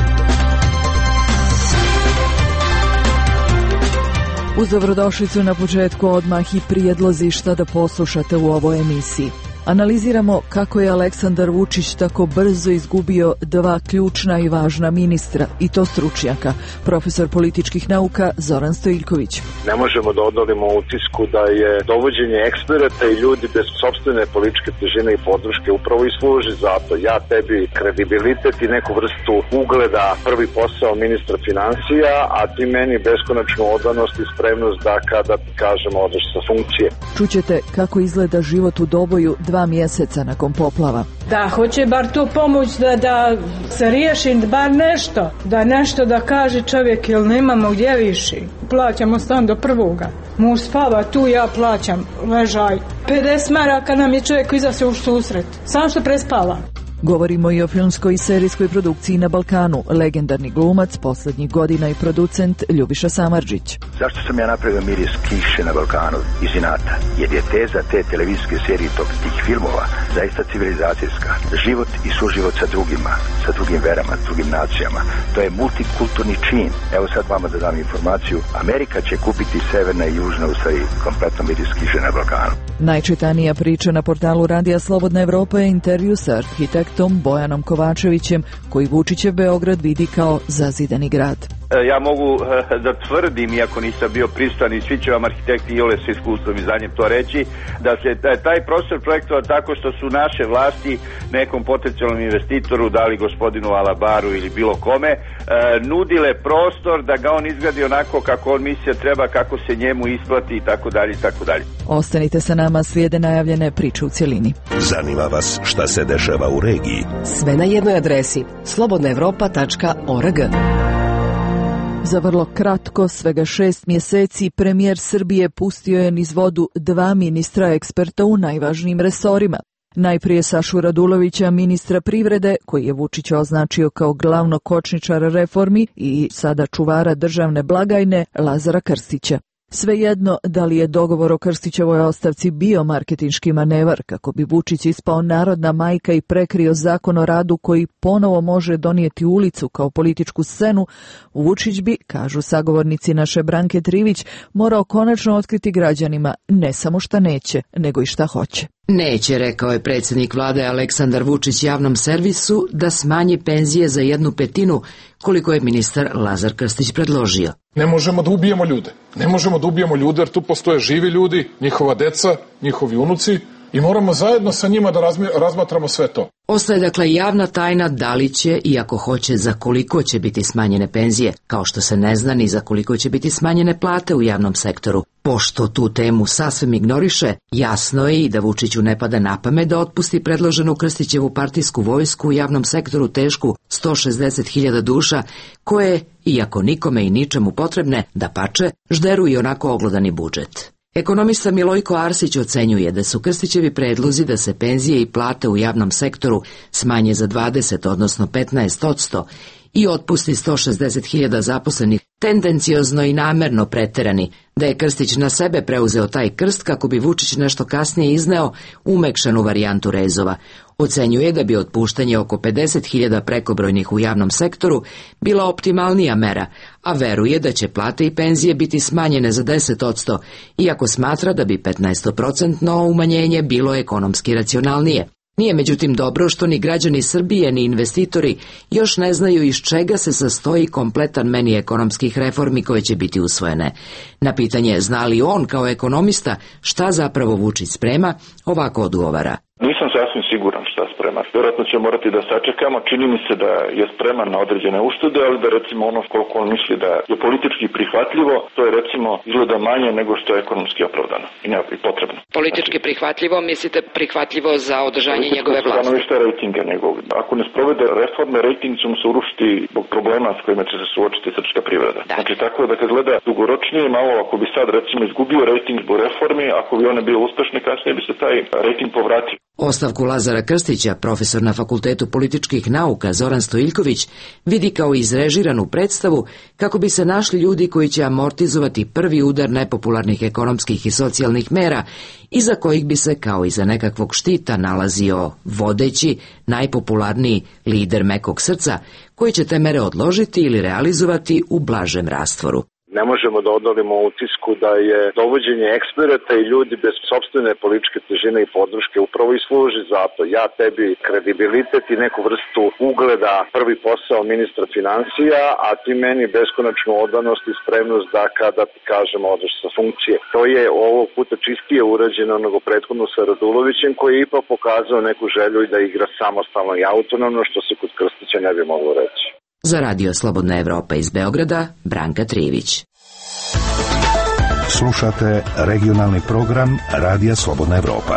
[SPEAKER 1] Uz dobrodošlicu na početku odmah i prijedlozi šta da poslušate u ovoj emisiji. Analiziramo kako je Aleksandar Vučić tako brzo izgubio dva ključna i važna ministra, i to stručnjaka, profesor političkih nauka Zoran Stojiljković.
[SPEAKER 18] Ne možemo da odolimo utisku da je dovođenje eksperata i ljudi bez sopstvene političke težine i podrške upravo i služi za to. Ja tebi kredibilitet i neku vrstu ugleda, prvi posao ministra finansija, a ti meni beskonačnu odanost i spremnost da kada kažemo odeš sa funkcije.
[SPEAKER 1] Čućete kako izgleda život u Doboju 2 mjeseca nakon poplava.
[SPEAKER 11] Da, hoće bar tu pomoć da se riješi bar nešto, da kaže čovjek, jer nemamo gdje više. Plaćamo stan do prvoga. Muž spava tu, ja plaćam ležaj. 50 maraka nam je čovjek izašao u susret. Samo što prespava.
[SPEAKER 1] Govorimo i o filmskoj i serijskoj produkciji na Balkanu. Legendarni glumac posljednjih godina i producent Ljubiša Samardžić.
[SPEAKER 12] Zašto sam ja napravio Miris kiše na Balkanu iz inata? Jer je teza te televizijske serije tih filmova zaista civilizacijska. Život i suživot sa drugima, sa drugim verama, drugim nacijama. To je multikulturni čin. Evo sad vama da dam informaciju. Amerika će kupiti severna i južna, u stvari kompletno Miris kiše na Balkanu.
[SPEAKER 1] Najčitanija priča na portalu Radija Slobodna Evropa je intervju sa arhitektom Bojanom Kovačevićem, koji Vučićev Beograd vidi kao zazidani grad.
[SPEAKER 13] Ja mogu da tvrdim, iako nisam bio prisutan, i svi će vam arhitekti iole sa iskustvom i znanjem to reći, da se taj prostor projektova tako što su naše vlasti nekom potencijalnom investitoru, dali gospodinu Alabaru ili bilo kome, nudile prostor da ga on izgradi onako kako on misli treba, kako se njemu isplati i tako dalje i tako dalje.
[SPEAKER 1] Ostanite sa nama, slijede najavljene priče u cjelini.
[SPEAKER 6] Zanima vas šta se dešava u regiji?
[SPEAKER 2] Sve na jednoj adresi slobodnaevropa.org.
[SPEAKER 1] Za vrlo kratko, svega 6 mjeseci, premijer Srbije pustio je niz vodu 2 ministra eksperta u najvažnijim resorima. Najprije Sašu Radulovića, ministra privrede, koji je Vučić označio kao glavnog kočničara reformi i sada čuvara državne blagajne, Lazara Krstića. Svejedno da li je dogovor o Krstićevoj ostavci bio marketinški manevar kako bi Vučić ispao narodna majka i prekrio zakon o radu koji ponovo može donijeti ulicu kao političku scenu, Vučić bi, kažu sagovornici naše Branke Trivić, morao konačno otkriti građanima ne samo šta neće, nego i šta hoće.
[SPEAKER 17] Neće, rekao je predsjednik vlade Aleksandar Vučić javnom servisu, da smanji penzije za 1/5 koliko je ministar Lazar Krstić predložio.
[SPEAKER 14] Ne možemo da ubijemo ljude. Ne možemo da ubijemo ljude jer tu postoje živi ljudi, njihova deca, njihovi unuci i moramo zajedno sa njima da razmatramo sve to.
[SPEAKER 17] Ostaje dakle javna tajna da li će i ako hoće za koliko će biti smanjene penzije, kao što se ne zna ni za koliko će biti smanjene plate u javnom sektoru. Pošto tu temu sasvim ignoriše, jasno je i da Vučiću ne pada na pamet da otpusti predloženu Krstićevu partijsku vojsku u javnom sektoru tešku 160.000 duša, koje, iako nikome i ničemu potrebne, dapače, žderu i onako oglodani budžet. Ekonomista Milojko Arsić ocenjuje da su Krstićevi predlozi da se penzije i plate u javnom sektoru smanje za 20, odnosno 15% i otpusti 160.000 zaposlenih tendenciozno i namerno preterani, da je Krstić na sebe preuzeo taj krst kako bi Vučić nešto kasnije izneo umekšanu varijantu rezova. Ocenjuje da bi otpuštanje oko 50.000 prekobrojnih u javnom sektoru bila optimalnija mera, a veruje da će plate i penzije biti smanjene za 10%, iako smatra da bi 15% umanjenje bilo ekonomski racionalnije. Nije međutim dobro što ni građani Srbije ni investitori još ne znaju iz čega se sastoji kompletan meni ekonomskih reformi koje će biti usvojene. Na pitanje zna li on kao ekonomista šta zapravo Vučić sprema, ovako odgovara.
[SPEAKER 15] Nisam sasvim siguran šta sprema. Vjerojatno će morati da sačekamo. Čini mi se da je spreman na određene uštede, ali da recimo ono koliko on misli da je politički prihvatljivo, to je recimo izgleda manje nego što je ekonomski opravdano i potrebno.
[SPEAKER 17] Politički prihvatljivo, mislite prihvatljivo za održanje njegove vlasti?
[SPEAKER 15] Stanovište rejtinga njegov. Ako ne sprovede reforme, rejting će mu se urušiti zbog problema s kojima će se suočiti srpska privreda. Da. Znači tako da kad gleda dugoročnije, malo ako bi sad recimo izgubio rejting zbog reformi, ako bi one bio uspešne, kasnije bi se taj rejting povratio.
[SPEAKER 17] Ostavku Lazara Krstića, profesor na Fakultetu političkih nauka Zoran Stojiljković, vidi kao izrežiranu predstavu kako bi se našli ljudi koji će amortizovati prvi udar nepopularnih ekonomskih i socijalnih mera, iza kojih bi se kao iza nekakvog štita nalazio vodeći, najpopularniji lider mekog srca, koji će te mere odložiti ili realizovati u blažem rastvoru.
[SPEAKER 18] Ne možemo da odolimo utisku da je dovođenje eksperata i ljudi bez sopstvene političke težine i podrške upravo i služi za to. Ja tebi kredibilitet i neku vrstu ugleda, prvi posao ministra financija, a ti meni beskonačnu odanost i spremnost da kada ti kažemo odeš sa funkcije. To je ovog puta čistije urađeno nego prethodno sa Radulovićem, koji je ipak pokazao neku želju i da igra samostalno i autonomno, što se kod Krstića ne bi moglo reći.
[SPEAKER 17] Za Radio Slobodna Evropa iz Beograda, Branka Trivić.
[SPEAKER 6] Slušate regionalni program Radija Slobodna Evropa.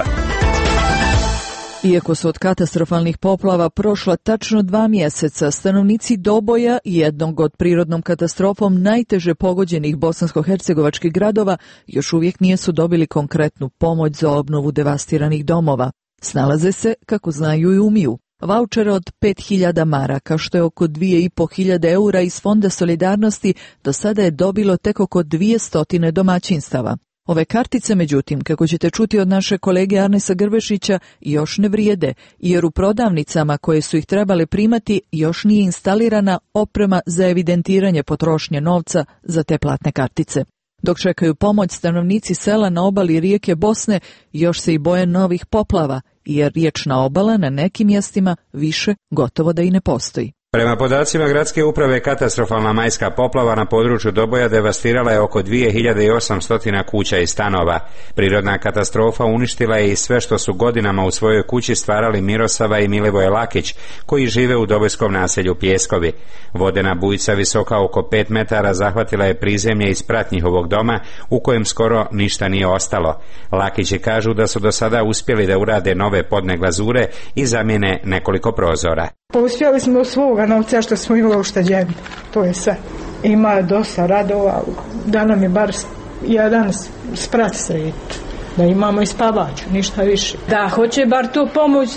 [SPEAKER 1] Iako su od katastrofalnih poplava prošla tačno 2 mjeseca, stanovnici Doboja, jednog od prirodnom katastrofom najteže pogođenih bosansko-hercegovačkih gradova, još uvijek nisu dobili konkretnu pomoć za obnovu devastiranih domova. Snalaze se kako znaju i umiju. Vaučera od 5.000 maraka, što je oko 2.500 eura iz Fonda solidarnosti, do sada je dobilo tek oko 200 domaćinstava. Ove kartice, međutim, kako ćete čuti od naše kolege Arnesa Grbešića, još ne vrijede, jer u prodavnicama koje su ih trebale primati još nije instalirana oprema za evidentiranje potrošnje novca za te platne kartice. Dok čekaju pomoć, stanovnici sela na obali rijeke Bosne još se i boje novih poplava, jer riječna obala na nekim mjestima više gotovo da i ne postoji.
[SPEAKER 3] Prema podacima gradske uprave, katastrofalna majska poplava na području Doboja devastirala je oko 2800 kuća i stanova. Prirodna katastrofa uništila je i sve što su godinama u svojoj kući stvarali Miroslava i Milivoje Lakić, koji žive u dobojskom naselju Pjeskovi. Vodena bujica visoka oko 5 metara zahvatila je prizemlje iz sprat njihovog doma, u kojem skoro ništa nije ostalo. Lakići kažu da su do sada uspjeli da urade nove podne glazure i zamijene nekoliko prozora.
[SPEAKER 11] Pa uspjeli smo od svoga novca što smo imali ušteđeni. To je sve. Ima dosta radova, da nam je bar jedan sprat srediti. Da imamo i spavaču, ništa više. Da, hoće bar tu pomoć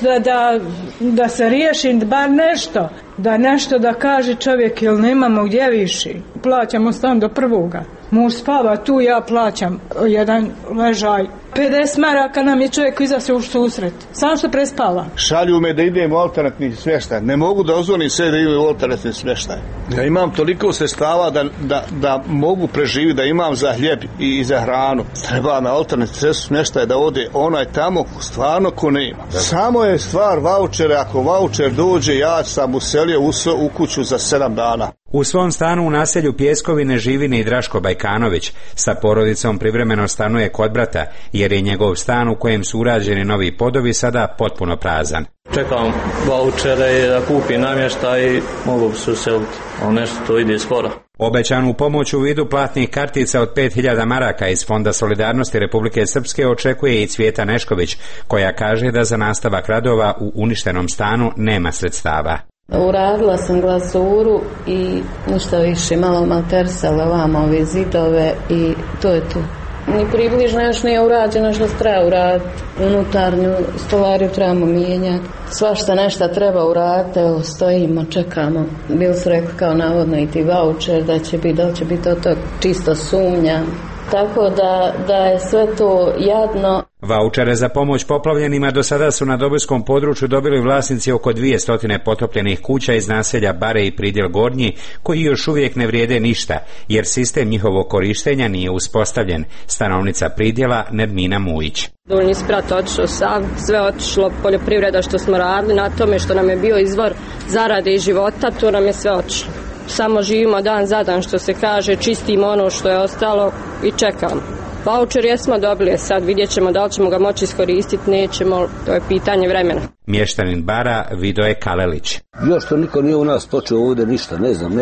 [SPEAKER 11] da se riješi bar nešto. Da nešto da kaže čovjek, jer nemamo gdje više. Plaćamo stan do prvoga. Muž spava tu, ja plaćam jedan ležaj. 50 maraka nam je čovjek izašao u susret. Sam što prespava.
[SPEAKER 8] Šalju me da idem u alternativni smještaj. Ne mogu da ozvonim sve da idem u alternativni smještaj. Ja imam toliko sredstava da mogu preživiti, da imam za hljeb i za hranu. Treba na alternativni smještaj da ode onaj tamo stvarno ko nema. Samo je stvar vaučera. Ako vaučer dođe, ja sam uselio u kuću za 7 dana.
[SPEAKER 3] U svom stanu u naselju Pjeskovi ne živi ni Draško Bajkanović. Sa porodicom privremeno stanuje kod brata, jer je njegov stan u kojem su urađeni novi podovi sada potpuno prazan.
[SPEAKER 20] Čekam vaučere da kupi namještaj i mogu se useliti, ali nešto to ide skoro.
[SPEAKER 3] Obećanu pomoć u vidu platnih kartica od 5.000 maraka iz Fonda solidarnosti Republike Srpske očekuje i Cvijeta Nešković, koja kaže da za nastavak radova u uništenom stanu nema sredstava.
[SPEAKER 21] Uradila sam glazuru i ništa više, malo maltersala vama ove zidove i to je to. Ni približno još nije urađeno što se treba uraditi. Unutarnju stolariju trebamo mijenjati. Svašta nešto treba uraditi, evo stojimo, čekamo. Bili su rekli kao navodno i ti vaučer da će biti od tog čisto sumnja. Tako da je sve to jadno.
[SPEAKER 3] Vaučere za pomoć poplavljenima do sada su na dobojskom području dobili vlasnici oko 200 potopljenih kuća iz naselja Bare i Pridjel Gornji, koji još uvijek ne vrijede ništa, jer sistem njihovog korištenja nije uspostavljen. Stanovnica Pridjela Nermina Mujić.
[SPEAKER 22] Donji sprat otišao sav, sve otišlo, poljoprivreda što smo radili na tome što nam je bio izvor zarade i života, to nam je sve otišlo. Samo živimo dan za dan, što se kaže, čistimo ono što je ostalo i čekamo. Vaučer jesmo dobili, sad vidjet ćemo da li ćemo ga moći iskoristiti, nećemo, to je pitanje vremena.
[SPEAKER 3] Mještanin Bara Vidoje Kalelić.
[SPEAKER 26] Još što niko nije u nas počeo ovdje ništa,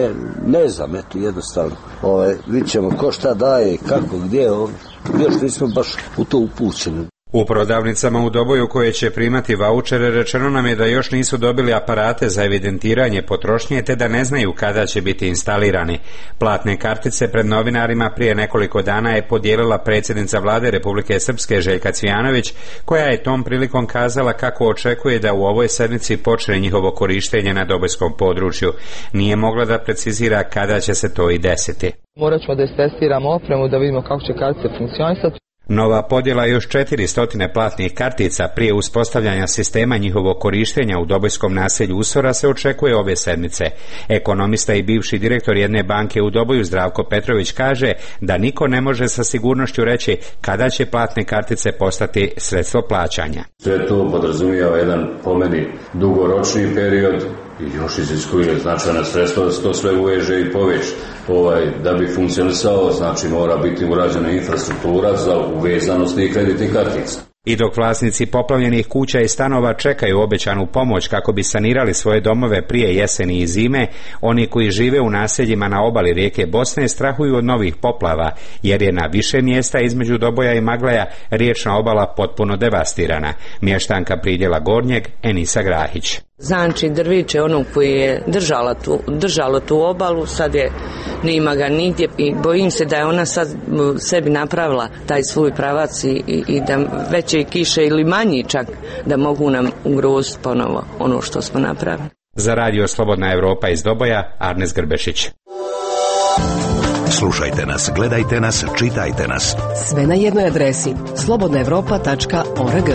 [SPEAKER 26] ne znam, eto jednostavno. Vidjet ćemo ko šta daje, kako, gdje, još nismo baš u to upućeni.
[SPEAKER 3] U prodavnicama u Doboju koje će primati vaučere rečeno nam je da još nisu dobili aparate za evidentiranje potrošnje te da ne znaju kada će biti instalirani. Platne kartice pred novinarima prije nekoliko dana je podijelila predsjednica vlade Republike Srpske Željka Cvijanović, koja je tom prilikom kazala kako očekuje da u ovoj sedmici počne njihovo korištenje na dobojskom području. Nije mogla da precizira kada će se to i desiti.
[SPEAKER 5] Morat ćemo da istestiramo opremu da vidimo kako će kartice funkcionisati.
[SPEAKER 3] Nova podjela još 400 platnih kartica prije uspostavljanja sistema njihovog korištenja u Dobojskom naselju Usora se očekuje ove sedmice. Ekonomista i bivši direktor jedne banke u Doboju Zdravko Petrović kaže da niko ne može sa sigurnošću reći kada će platne kartice postati sredstvo plaćanja.
[SPEAKER 7] Sve to podrazumijeva jedan po meni dugoročni period i još iziskuje značajna sredstva da se to sve uveže i poveće. Da bi funkcionisao, znači mora biti urađena infrastruktura za uvezanost i kreditnih kartica.
[SPEAKER 3] I dok vlasnici poplavljenih kuća i stanova čekaju obećanu pomoć kako bi sanirali svoje domove prije jeseni i zime, oni koji žive u naseljima na obali rijeke Bosne strahuju od novih poplava, jer je na više mjesta između Doboja i Maglaja riječna obala potpuno devastirana. Mještanka Pridjela Gornjeg, Enisa Grahić.
[SPEAKER 16] Znači drviće ono koji je držalo tu obalu, sad je nima ga nigdje i bojim se da je ona sad sebi napravila taj svoj pravac i da veće kiše ili manji čak da mogu nam ugroziti ponovo ono što smo napravili.
[SPEAKER 3] Za radio Slobodna Evropa iz Doboja, Arnes Grbešić.
[SPEAKER 6] Slušajte nas, gledajte nas, čitajte nas.
[SPEAKER 2] Sve na jednoj adresi slobodnaevropa.org.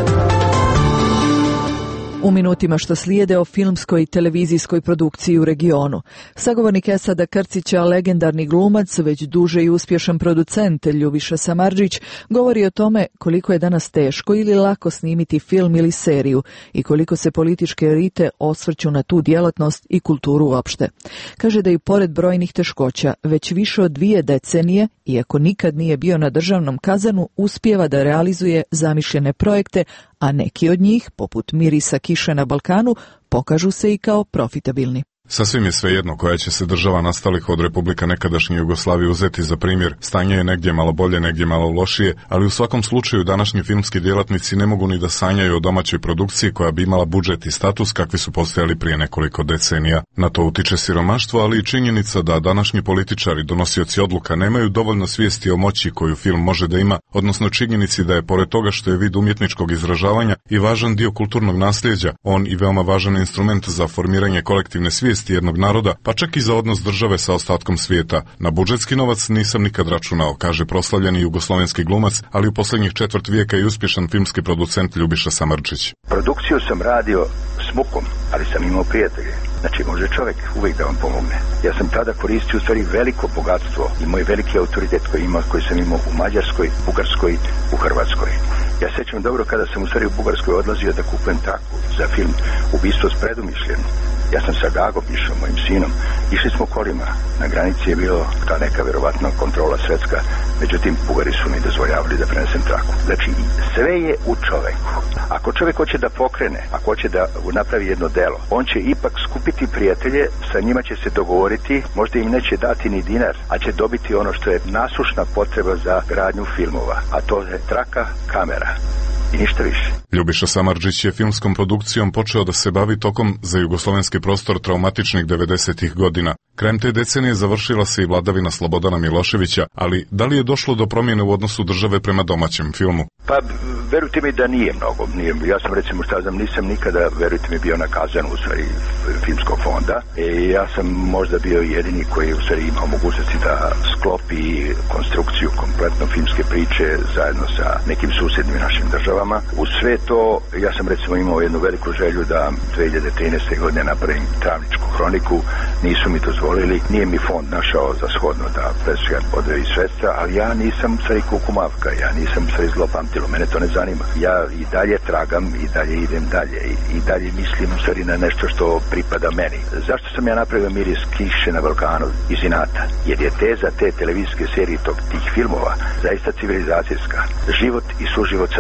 [SPEAKER 1] U minutima što slijede o filmskoj i televizijskoj produkciji u regionu. Sagovornik Esada Krcića, legendarni glumac, već duže i uspješan producent Ljubiša Samardžić, govori o tome koliko je danas teško ili lako snimiti film ili seriju i koliko se političke elite osvrću na tu djelatnost i kulturu uopšte. Kaže da i pored brojnih teškoća, već više od 2 decenije, iako nikad nije bio na državnom kazanu, uspijeva da realizuje zamišljene projekte, a neki od njih, poput Mirisa kiše na Balkanu, pokažu se i kao profitabilni.
[SPEAKER 19] Sasvim je svejedno koja će se država nastalih od Republika nekadašnje Jugoslavije uzeti za primjer. Stanje je negdje malo bolje, negdje malo lošije, ali u svakom slučaju današnji filmski djelatnici ne mogu ni da sanjaju o domaćoj produkciji koja bi imala budžet i status kakvi su postojali prije nekoliko decenija. Na to utiče siromaštvo, ali i činjenica da današnji političari, donosioci odluka, nemaju dovoljno svijesti o moći koju film može da ima, odnosno činjenici da je pored toga što je vid umjetničkog izražavanja i važan dio kulturnog nasljeđa, on i veoma važan instrument za formiranje kolektivne svijesti jednog naroda, pa čak i za odnos države sa ostatkom svijeta. Na budžetski novac nisam nikad računao, kaže proslavljeni jugoslovenski glumac, ali u posljednjih 1/4 vijeka i uspješan filmski producent Ljubiša Samardžić.
[SPEAKER 12] Produkciju sam radio s mukom, ali sam imao prijatelje. Znači, može čovjek uvijek da vam pomogne. Ja sam tada koristio u stvari veliko bogatstvo i moj veliki autoritet koji sam imao u Mađarskoj, Bugarskoj, u Hrvatskoj. Ja sećam dobro kada sam u stvari u Bugarskoj odlazio da kupujem traku za film Ubistvo s predumišljenim. Ja sam sa Gagom išao, mojim sinom. Išli smo kolima. Na granici je bilo ta neka vjerovatna kontrola svetska. Međutim, Bugari su mi dozvoljavali da prenesem traku. Znači, sve je u čoveku. Ako čovjek hoće da pokrene, ako hoće da napravi jedno delo, on će ipak skupiti prijatelje, sa njima će se dogovoriti, možda im neće dati ni dinar, a će dobiti ono što je nasušna potreba za gradnju filmova. A to je traka, kamera. I ništa više.
[SPEAKER 19] Ljubiša Samardžić je filmskom produkcijom počeo da se bavi tokom za jugoslovenski prostor traumatičnih 90-ih godina. Krajem te decenije završila se i vladavina Slobodana Miloševića, ali da li je došlo do promjene u odnosu države prema domaćem filmu?
[SPEAKER 12] Pa, verujte mi da nije mnogo. Ja sam recimo, nisam nikada, verujte mi, bio na kazanu u stvari filmskog fonda. Ja sam možda bio jedini koji u stvari imao mogućnosti da sklopi konstrukciju kompletno filmske priče zajedno sa nekim susjednim našim državama. U sve to, ja sam recimo imao jednu veliku želju da 2013. godine napravim Travničku hroniku. Nisu mi dozvolili, nije mi fond našao za shodno da presujem odrevi sredstva, ali ja nisam stvari kukumavka, ja nisam stvari zlopamtilo, mene to ne zanima. Ja i dalje tragam, i dalje idem dalje, i dalje mislim u stvari na nešto što pripada meni. Zašto sam ja napravio Miris kiše na Balkanu iz inata? Jer je teza te televizijske serije tih filmova zaista civilizacijska. Život i suživot sa drugima.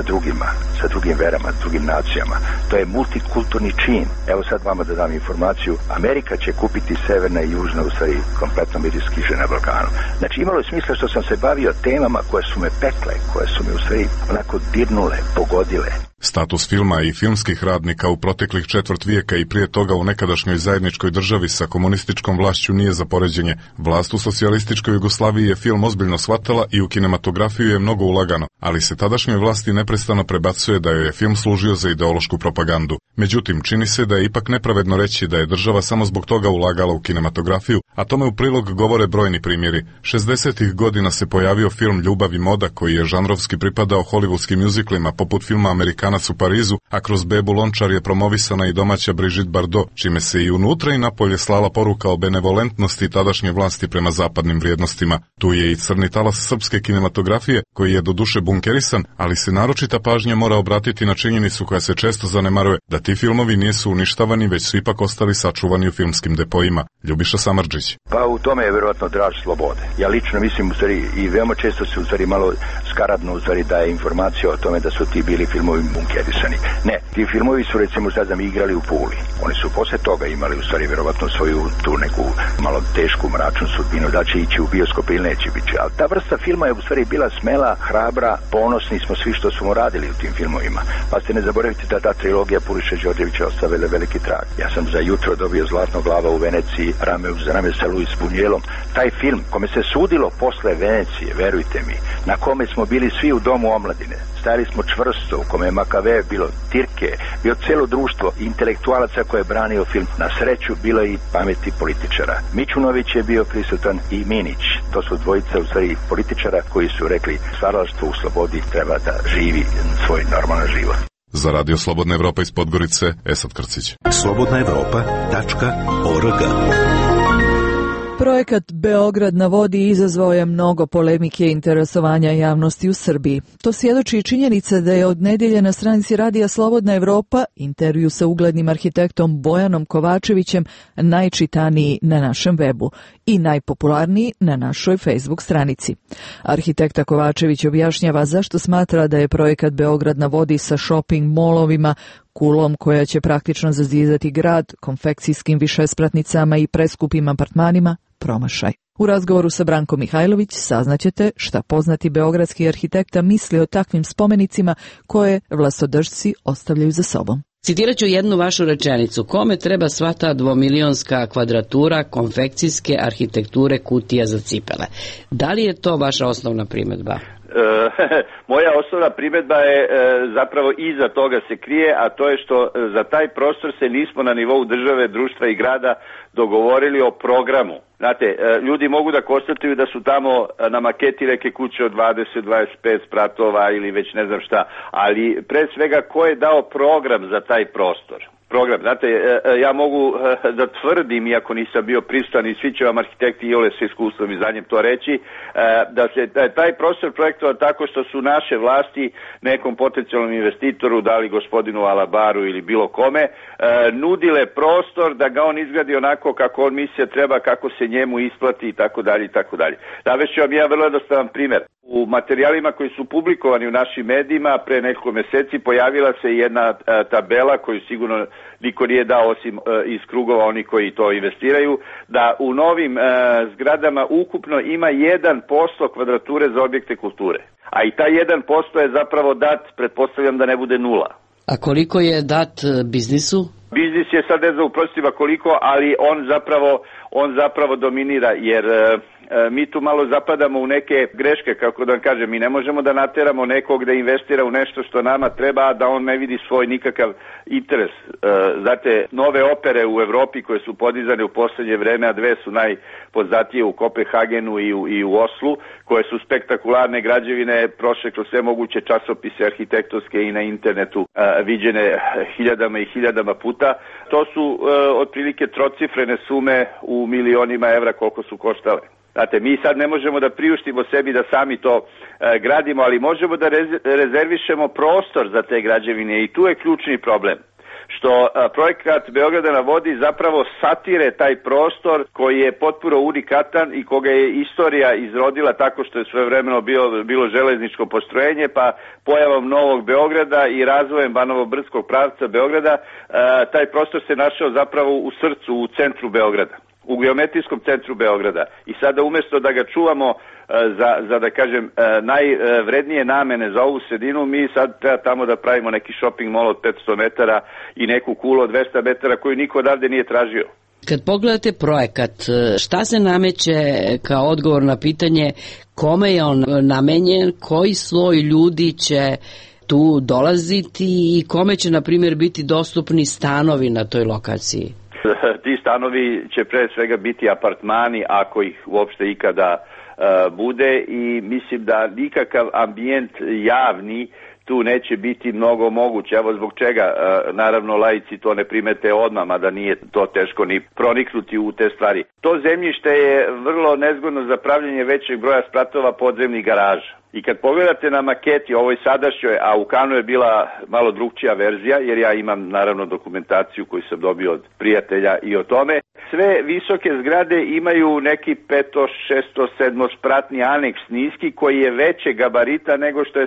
[SPEAKER 12] sa drugim verama, drugim nacijama. To je multikulturni čin. Evo sad vama da dam informaciju. Amerika će kupiti severna i južna, u stvari kompletno medijski križ na Balkanu. Znači imalo je smisla što sam se bavio temama koje su me pekle, koje su me u stvari onako dirnule, pogodile.
[SPEAKER 19] Status filma i filmskih radnika u proteklih četvrt vijeka i prije toga u nekadašnjoj zajedničkoj državi sa komunističkom vlašću nije za poređenje. Vlast u socijalističkoj Jugoslaviji je film ozbiljno shvatala i u kinematografiju je mnogo ulagano, ali se tadašnjoj vlasti neprestano prebacuje da joj je film služio za ideološku propagandu. Međutim, čini se da je ipak nepravedno reći da je država samo zbog toga ulagala u kinematografiju, a tome u prilog govore brojni primjeri. 60-ih godina se pojavio film Ljubav i moda koji je žanrovski pripadao hollywoodskim mjuziklima poput filma Amerikanac u Parizu, a kroz Bebu Lončar je promovisana i domaća Brigitte Bardot, čime se i unutra i napolje slala poruka o benevolentnosti tadašnje vlasti prema zapadnim vrijednostima. Tu je i crni talas srpske kinematografije, koji je doduše bunkerisan, ali se naročita pažnja mora obratiti na činjenicu koja se često zanemaruje, da ti filmovi nisu uništavani, već su ipak ostali sačuvani u filmskim depoima. Ljubiša Samardžić.
[SPEAKER 12] Pa u tome je vjerojatno draž slobode. Ja lično mislim u stvari i veoma često se u stvari malo skaradno u stvari daje informacija o tome da su ti bili filmovi bunkerisani. Ne, ti filmovi su recimo sad nam igrali u Puli. Oni su posle toga imali u stvari vjerovatno svoju tu neku malo tešku mračnu sudbinu, da će ići u bioskope ili neće biti. Ali ta vrsta filma je u stvari bila smela, hrabra, ponosni smo svi što smo radili u tim filmovima. Pa ste ne zaboravite da ta trilogija Puriše Đorđevića ostavila veliki trag. Ja sam za jutro dobio Zlatno glava u Veneciji, rame uz rame sa Luis Buñuelom. Taj film kome se sudilo posle Venecije, verujte mi, na kome smo bili svi u domu omladine. Stali smo čvrsto, u kome je Makave bilo Tirke, bio celo društvo intelektualaca koje je branio film. Na sreću bilo i pameti političara. Mićunović je bio prisutan i Minić. To su dvojica u stvari političara koji su rekli stvaralaštvo u slobodi treba da živi svoj normalan život.
[SPEAKER 19] Za Radio Slobodna Evropa iz Podgorice, Esad Krcić.
[SPEAKER 6] slobodnaevropa.org.
[SPEAKER 1] Projekat Beograd na vodi izazvao je mnogo polemike i interesovanja javnosti u Srbiji. To svjedoči i činjenica da je od nedjelje na stranici Radija Slobodna Evropa intervju sa uglednim arhitektom Bojanom Kovačevićem najčitaniji na našem webu i najpopularniji na našoj Facebook stranici. Arhitekta Kovačević objašnjava zašto smatra da je projekat Beograd na vodi sa shopping molovima, kulom koja će praktično zazidati grad, konfekcijskim višespratnicama i preskupim apartmanima promašaj. U razgovoru sa Brankom Mihajlović saznaćete šta poznati beogradski arhitekta misli o takvim spomenicima koje vlastodržci ostavljaju za sobom.
[SPEAKER 4] Citirat ću jednu vašu rečenicu. Kome treba sva ta 2-milionska kvadratura konfekcijske arhitekture kutija za cipele? Da li je to vaša osnovna primjedba?
[SPEAKER 13] Moja osnovna primjedba je zapravo iza toga se krije, a to je što za taj prostor se nismo na nivou države, društva i grada dogovorili o programu. Znate, ljudi mogu da konstatuju da su tamo na maketi neke kuće od 20-25 spratova ili već ne znam šta, ali pre svega ko je dao program za taj prostor? Program. Znate, ja mogu da tvrdim, iako nisam bio prisutan i svi će vam arhitekti i ole sa iskustvom i znanjem to reći, da se taj prostor projektova tako što su naše vlasti nekom potencijalnom investitoru, da li gospodinu Alabaru ili bilo kome, nudile prostor da ga on izgradi onako kako on misli treba, kako se njemu isplati i tako dalje i tako dalje. Navešću vam ja vrlo jednostavan primjer. U materijalima koji su publikovani u našim medijima pre nekoliko meseci pojavila se jedna tabela koju sigurno niko nije dao osim iz krugova oni koji to investiraju, da u novim zgradama ukupno ima 1% kvadrature za objekte kulture. A i taj 1% je zapravo dat, pretpostavljam da ne bude nula.
[SPEAKER 4] A koliko je dat biznisu?
[SPEAKER 13] Biznis je sad ne znam u prostima koliko, ali on zapravo dominira, jer mi tu malo zapadamo u neke greške, kako da vam kažem, mi ne možemo da nateramo nekog da investira u nešto što nama treba, a da on ne vidi svoj nikakav interes. Znate, nove opere u Evropi koje su podizane u posljednje vreme, a dve su najpoznatije u Kopenhagenu i u Oslu, koje su spektakularne građevine, prošle kroz sve moguće časopise arhitektonske i na internetu viđene hiljadama i hiljadama puta. To su otprilike trocifrene sume u milionima evra koliko su koštale. Znate, mi sad ne možemo da priuštimo sebi da sami to gradimo, ali možemo da rezervišemo prostor za te građevine i tu je ključni problem. što projekat Beograda na vodi zapravo satire taj prostor koji je potpuno unikatan i koga je istorija izrodila tako što je svojevremeno bilo železničko postrojenje, pa pojavom Novog Beograda i razvojem Banovo-Brdskog pravca Beograda taj prostor se našao zapravo u srcu, u centru Beograda, u geometrijskom centru Beograda. I sada umjesto da ga čuvamo za da kažem najvrednije namene za ovu sredinu, mi sad treba tamo da pravimo neki shopping mall od 500 metara i neku kulu od 200 metara koju niko odavde nije tražio.
[SPEAKER 4] Kad pogledate projekat, šta se nameće kao odgovor na pitanje kome je on namenjen, koji sloj ljudi će tu dolaziti i kome će, na primjer, biti dostupni stanovi na toj lokaciji?
[SPEAKER 13] Ti stanovi će pre svega biti apartmani, ako ih uopšte ikada bude, i mislim da nikakav ambijent javni tu neće biti mnogo moguće. Evo zbog čega, naravno laici to ne primete odmah, mada nije to teško ni proniknuti u te stvari. To zemljište je vrlo nezgodno za pravljenje većeg broja spratova podzemnih garaža. I kad pogledate na maketi, ovoj sadašnjoj, a u Kanu je bila malo drugčija verzija, jer ja imam naravno dokumentaciju koju sam dobio od prijatelja i o tome, sve visoke zgrade imaju neki 5, 6, 7 spratni aneks niski koji je veće gabarita nego što je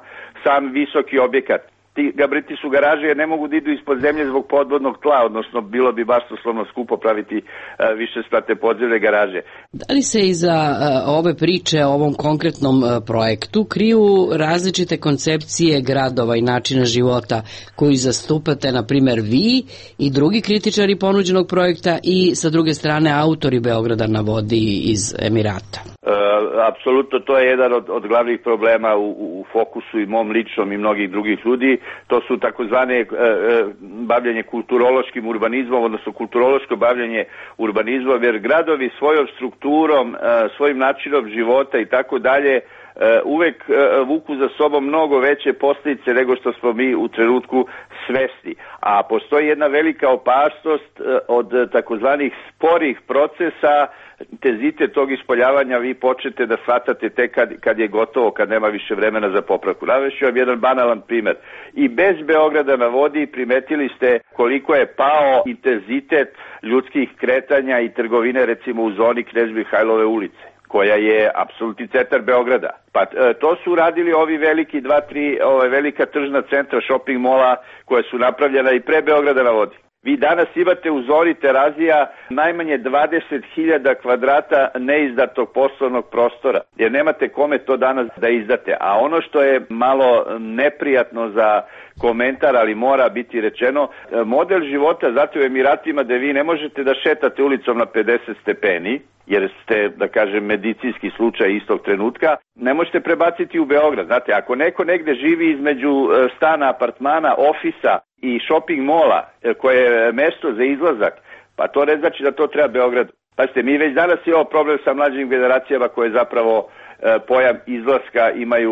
[SPEAKER 13] sam visoki objekat. Ti gabariti su garaže jer ne mogu da idu ispod zemlje zbog podvodnog tla, odnosno bilo bi baš uslovno skupo praviti više spratne podzemne garaže.
[SPEAKER 4] Da li se iza ove priče o ovom konkretnom projektu kriju različite koncepcije gradova i načina života koji zastupate, na primjer vi i drugi kritičari ponuđenog projekta i sa druge strane autori Beograda na vodi iz Emirata?
[SPEAKER 13] Apsolutno, to je jedan od glavnih problema u fokusu i mom ličnom i mnogih drugih ljudi. To su takozvane bavljanje kulturološkim urbanizmom, odnosno kulturološko bavljanje urbanizmom, jer gradovi svojom strukturom, svojim načinom života i tako dalje uvek vuku za sobom mnogo veće posljedice nego što smo mi u trenutku svesni. A postoji jedna velika opasnost od takozvanih sporih procesa. Intenzitet tog ispoljavanja vi počnete da shvatate tek kad je gotovo, kad nema više vremena za popravku. Navešću vam jedan banalan primer. I bez Beograda na vodi primetili ste koliko je pao intenzitet ljudskih kretanja i trgovine, recimo u zoni Knez Mihajlove ulice, koja je apsolutni centar Beograda. Pa to su radili ovi veliki 2-3 velika tržna centra shopping mola koja su napravljena i pre Beograda na vodi. Vi danas imate u zoni Terazija najmanje 20.000 kvadrata neizdatog poslovnog prostora, jer nemate kome to danas da izdate. A ono što je malo neprijatno za komentar, ali mora biti rečeno, model života zato u Emiratima da vi ne možete da šetate ulicom na 50 stepeni, jer ste, da kažem, medicinski slučaj istog trenutka, ne možete prebaciti u Beograd. Znate, ako neko negde živi između stana, apartmana, ofisa i shopping mola, koje je mesto za izlazak, pa to ne znači da to treba Beogradu. Pazite, mi već danas imamo problem sa mlađim generacijama koje zapravo pojam izlaska imaju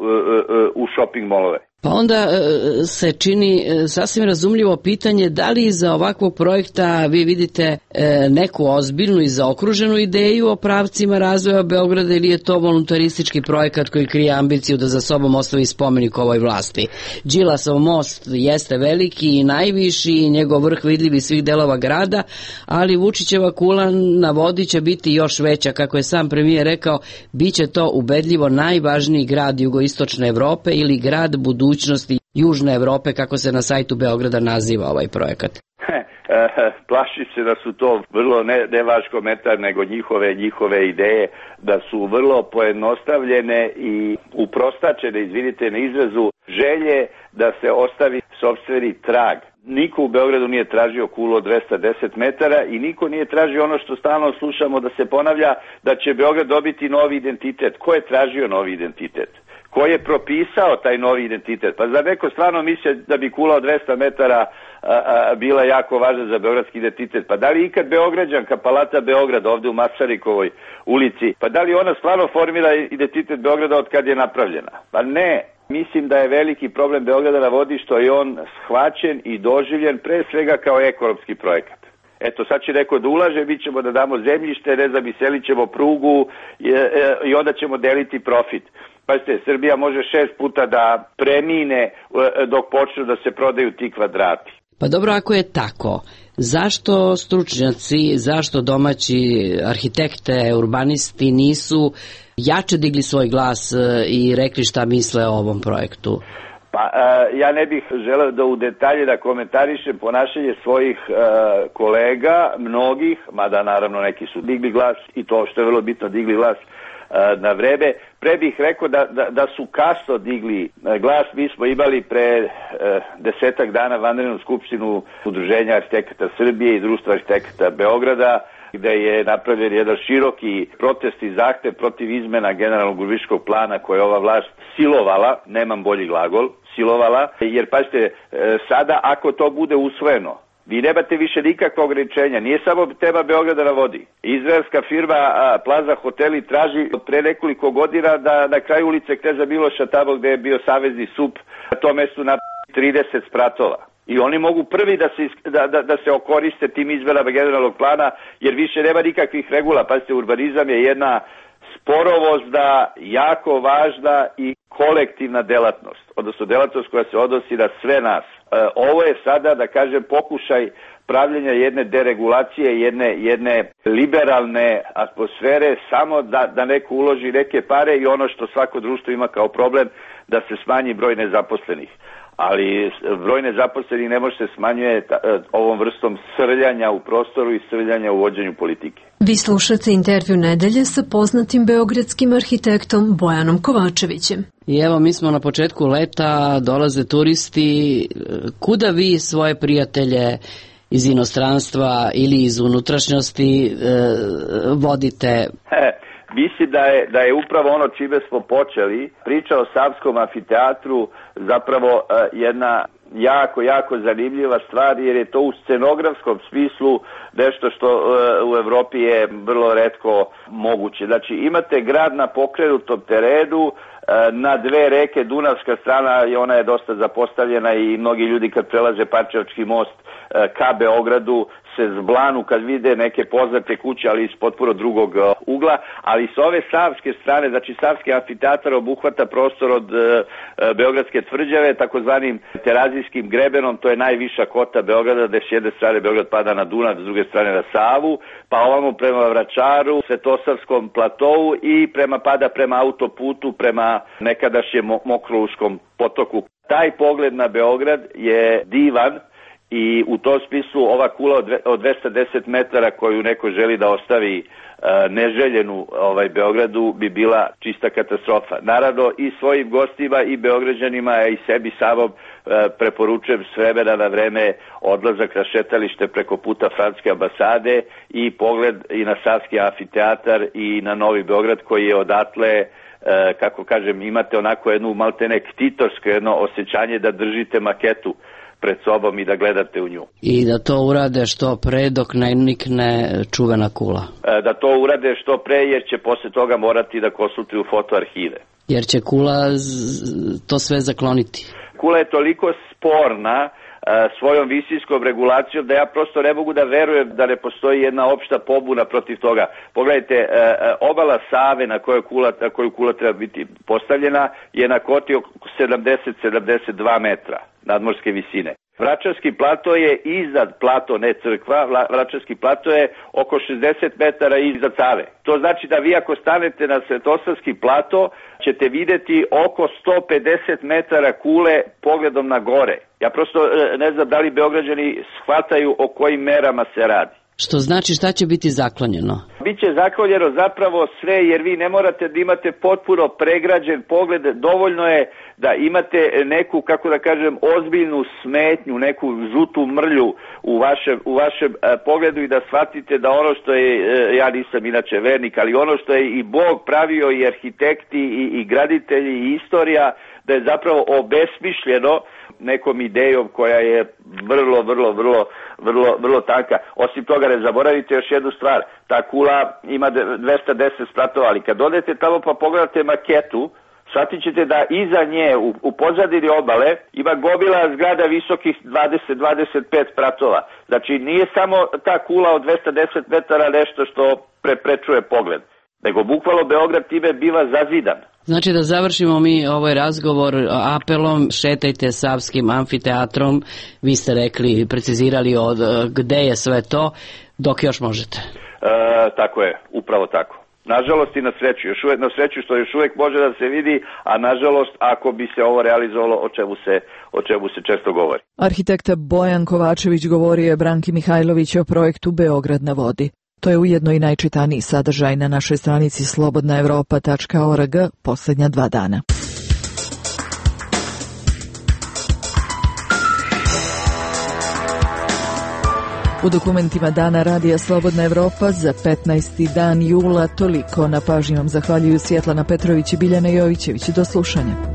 [SPEAKER 13] u shopping molove.
[SPEAKER 4] Pa onda se čini sasvim razumljivo pitanje da li iza ovakvog projekta vi vidite neku ozbiljnu i zaokruženu ideju o pravcima razvoja Beograda ili je to voluntaristički projekat koji krije ambiciju da za sobom ostavi spomenik ovoj vlasti. Đilasov most jeste veliki i najviši i njegov vrh vidljiv iz svih delova grada, ali Vučićeva kula na vodi će biti još veća, kako je sam premijer rekao, bit će to ubedljivo najvažniji grad jugoistočne Evrope ili grad budućnosti Južne Evrope, kako se na sajtu Beograda naziva ovaj projekat.
[SPEAKER 13] Plašim se da su to vrlo ne vaš komentar, nego njihove ideje, da su vrlo pojednostavljene i uprostačene, izvinite na izrazu, želje da se ostavi sopstveni trag. Niko u Beogradu nije tražio kulu od 210 metara i niko nije tražio ono što stalno slušamo da se ponavlja, da će Beograd dobiti novi identitet. Ko je tražio novi identitet? Ko je propisao taj novi identitet? Pa zar neko stvarno misle da bi kula od 200 metara bila jako važna za beogradski identitet? Pa da li ikad Beograđanka Palata Beograd ovde u Masarikovoj ulici, pa da li ona stvarno formira identitet Beograda od kad je napravljena? Pa ne. Mislim da je veliki problem Beograda na vodi što je on shvaćen i doživljen pre svega kao ekonomski projekat. Eto, sad će neko da ulaže, mi ćemo da damo zemljište, ne znam, iselit ćemo prugu i onda ćemo deliti profit. Pazite, Srbija može 6 puta da premine dok počnu da se prodaju ti kvadrati.
[SPEAKER 4] Pa dobro, ako je tako, zašto stručnjaci, zašto domaći arhitekte, urbanisti nisu jače digli svoj glas i rekli šta misle o ovom projektu?
[SPEAKER 13] Pa ja ne bih želeo da u detalje da komentarišem ponašanje svojih kolega, mnogih, mada naravno neki su digli glas i to što je vrlo bitno digli glas na vreme. Pre bih rekao da su kasno digli glas. Mi smo imali pre 10 dana vanrednu skupštinu Udruženja arhitekata Srbije i Društva arhitekata Beograda, gde je napravljen jedan široki protest i zahtev protiv izmena generalnog urbanističkog plana koje je ova vlast silovala, nemam bolji glagol, silovala, jer pazite, sada ako to bude usvojeno, vi nemate više nikakva ograničenja. Nije samo tema Beograda na vodi. Izraelska firma Plaza Hoteli traži pre nekoliko godina da na kraju ulice Kneza Miloša, tamo gde je bio savezni SUP, na tom mestu napravi 30 spratova. I oni mogu prvi da se okoriste tim izmenama generalnog plana, jer više nema nikakvih regula. Pazite, urbanizam je jedna sporovozna, jako važna i kolektivna delatnost, odnosno delatnost koja se odnosi na sve nas. Ovo je sada, da kažem, pokušaj pravljenja jedne deregulacije, jedne liberalne atmosfere, samo da neko uloži neke pare i ono što svako društvo ima kao problem, da se smanji broj nezaposlenih. Ali broj nezaposlenih ne može se smanjuje ovom vrstom srljanja u prostoru i srljanja u vođenju politike.
[SPEAKER 9] Vi slušate intervju nedelje sa poznatim beogradskim arhitektom Bojanom Kovačevićem.
[SPEAKER 4] I evo, mi smo na početku leta, dolaze turisti. Kuda vi svoje prijatelje iz inostranstva ili iz unutrašnjosti vodite?
[SPEAKER 13] Mislim da je upravo ono čime smo počeli, priča o Savskom amfiteatru, zapravo jedna jako zanimljiva stvar, jer je to u scenografskom smislu nešto što u Evropi je vrlo retko moguće. Znači, imate grad na pokrenutom terenu, na dve reke, Dunavska strana, ona je dosta zapostavljena i mnogi ljudi kad prelaze Parčevački most ka Beogradu se zblanu kad vide neke poznate kuće, ali iz potpuno drugog ugla, ali s ove savske strane, znači Savski amfiteatar obuhvata prostor od Beogradske tvrđave, takozvanim Terazijskim grebenom, to je najviša kota Beograda, gde s jedne strane Beograd pada na Dunav, s druge strane na Savu, pa ovamo prema Vračaru, Svetosavskom platovu i pada prema autoputu, prema nekadašnjem Mokrouškom potoku. Taj pogled na Beograd je divan. I u tom smislu ova kula od 210 metara koju neko želi da ostavi neželjenu Beogradu bi bila čista katastrofa. Naravno i svojim gostima i Beograđanima i sebi samom preporučujem s vremena na vreme odlazak na šetalište preko puta Francuske ambasade i pogled i na Savski amfiteatar i na Novi Beograd koji je odatle, kako kažem, imate onako jednu maltene ktitorsko jedno osjećanje da držite maketu pred sobom i da gledate u nju.
[SPEAKER 4] I da to urade što pre dok ne nikne čuvena kula.
[SPEAKER 13] Da to urade što pre jer će posle toga morati da konsultuju fotoarhive.
[SPEAKER 4] Jer će kula to sve zakloniti.
[SPEAKER 13] Kula je toliko sporna svojom visinskom regulacijom da ja prosto ne mogu da verujem da ne postoji jedna opšta pobuna protiv toga. Pogledajte, obala Save na koju kula treba biti postavljena je na koti oko 70-72 metra nadmorske visine. Vračarski plato je iznad plato, ne crkva, Vračarski plato je oko 60 metara iznad Save. To znači da vi ako stanete na Svetosavski plato ćete videti oko 150 metara kule pogledom na gore. Ja prosto ne znam da li Beograđani shvataju o kojim merama se radi.
[SPEAKER 4] Što znači šta će biti zaklonjeno?
[SPEAKER 13] Biće zaklonjeno zapravo sve, jer vi ne morate da imate potpuno pregrađen pogled, dovoljno je da imate neku, kako da kažem, ozbiljnu smetnju, neku žutu mrlju u vašem pogledu i da shvatite da ono što je, ja nisam inače vernik, ali ono što je i Bog pravio i arhitekti i graditelji i istorija, da je zapravo obesmišljeno nekom idejom koja je vrlo tanka. Osim toga, ne zaboravite još jednu stvar, ta kula ima 210 spratova, ali kad odete tamo pa pogledate maketu, shvatit ćete da iza nje u pozadini obale ima gomila zgrada visokih 20-25 spratova. Znači nije samo ta kula od 210 metara nešto što preprečuje pogled. nego bukvalno Beograd time biva zazidan.
[SPEAKER 4] Znači da završimo mi ovaj razgovor apelom, šetajte Savskim amfiteatrom, vi ste rekli, precizirali gde je sve to, dok još možete.
[SPEAKER 13] Tako je, upravo tako. Nažalost i na sreću, na sreću što još uvijek može da se vidi, a nažalost ako bi se ovo realizovalo o čemu se često govori.
[SPEAKER 1] Arhitekta Bojan Kovačević govorio je Branki Mihajlović o projektu Beograd na vodi. To je ujedno i najčitaniji sadržaj na našoj stranici slobodnaevropa.org posljednja 2 dana. U dokumentima Dana Radija Slobodna Evropa za 15. dan jula toliko. Na pažnji vam zahvaljuju Svjetlana Petrović i Biljana Jovićević. Do slušanja.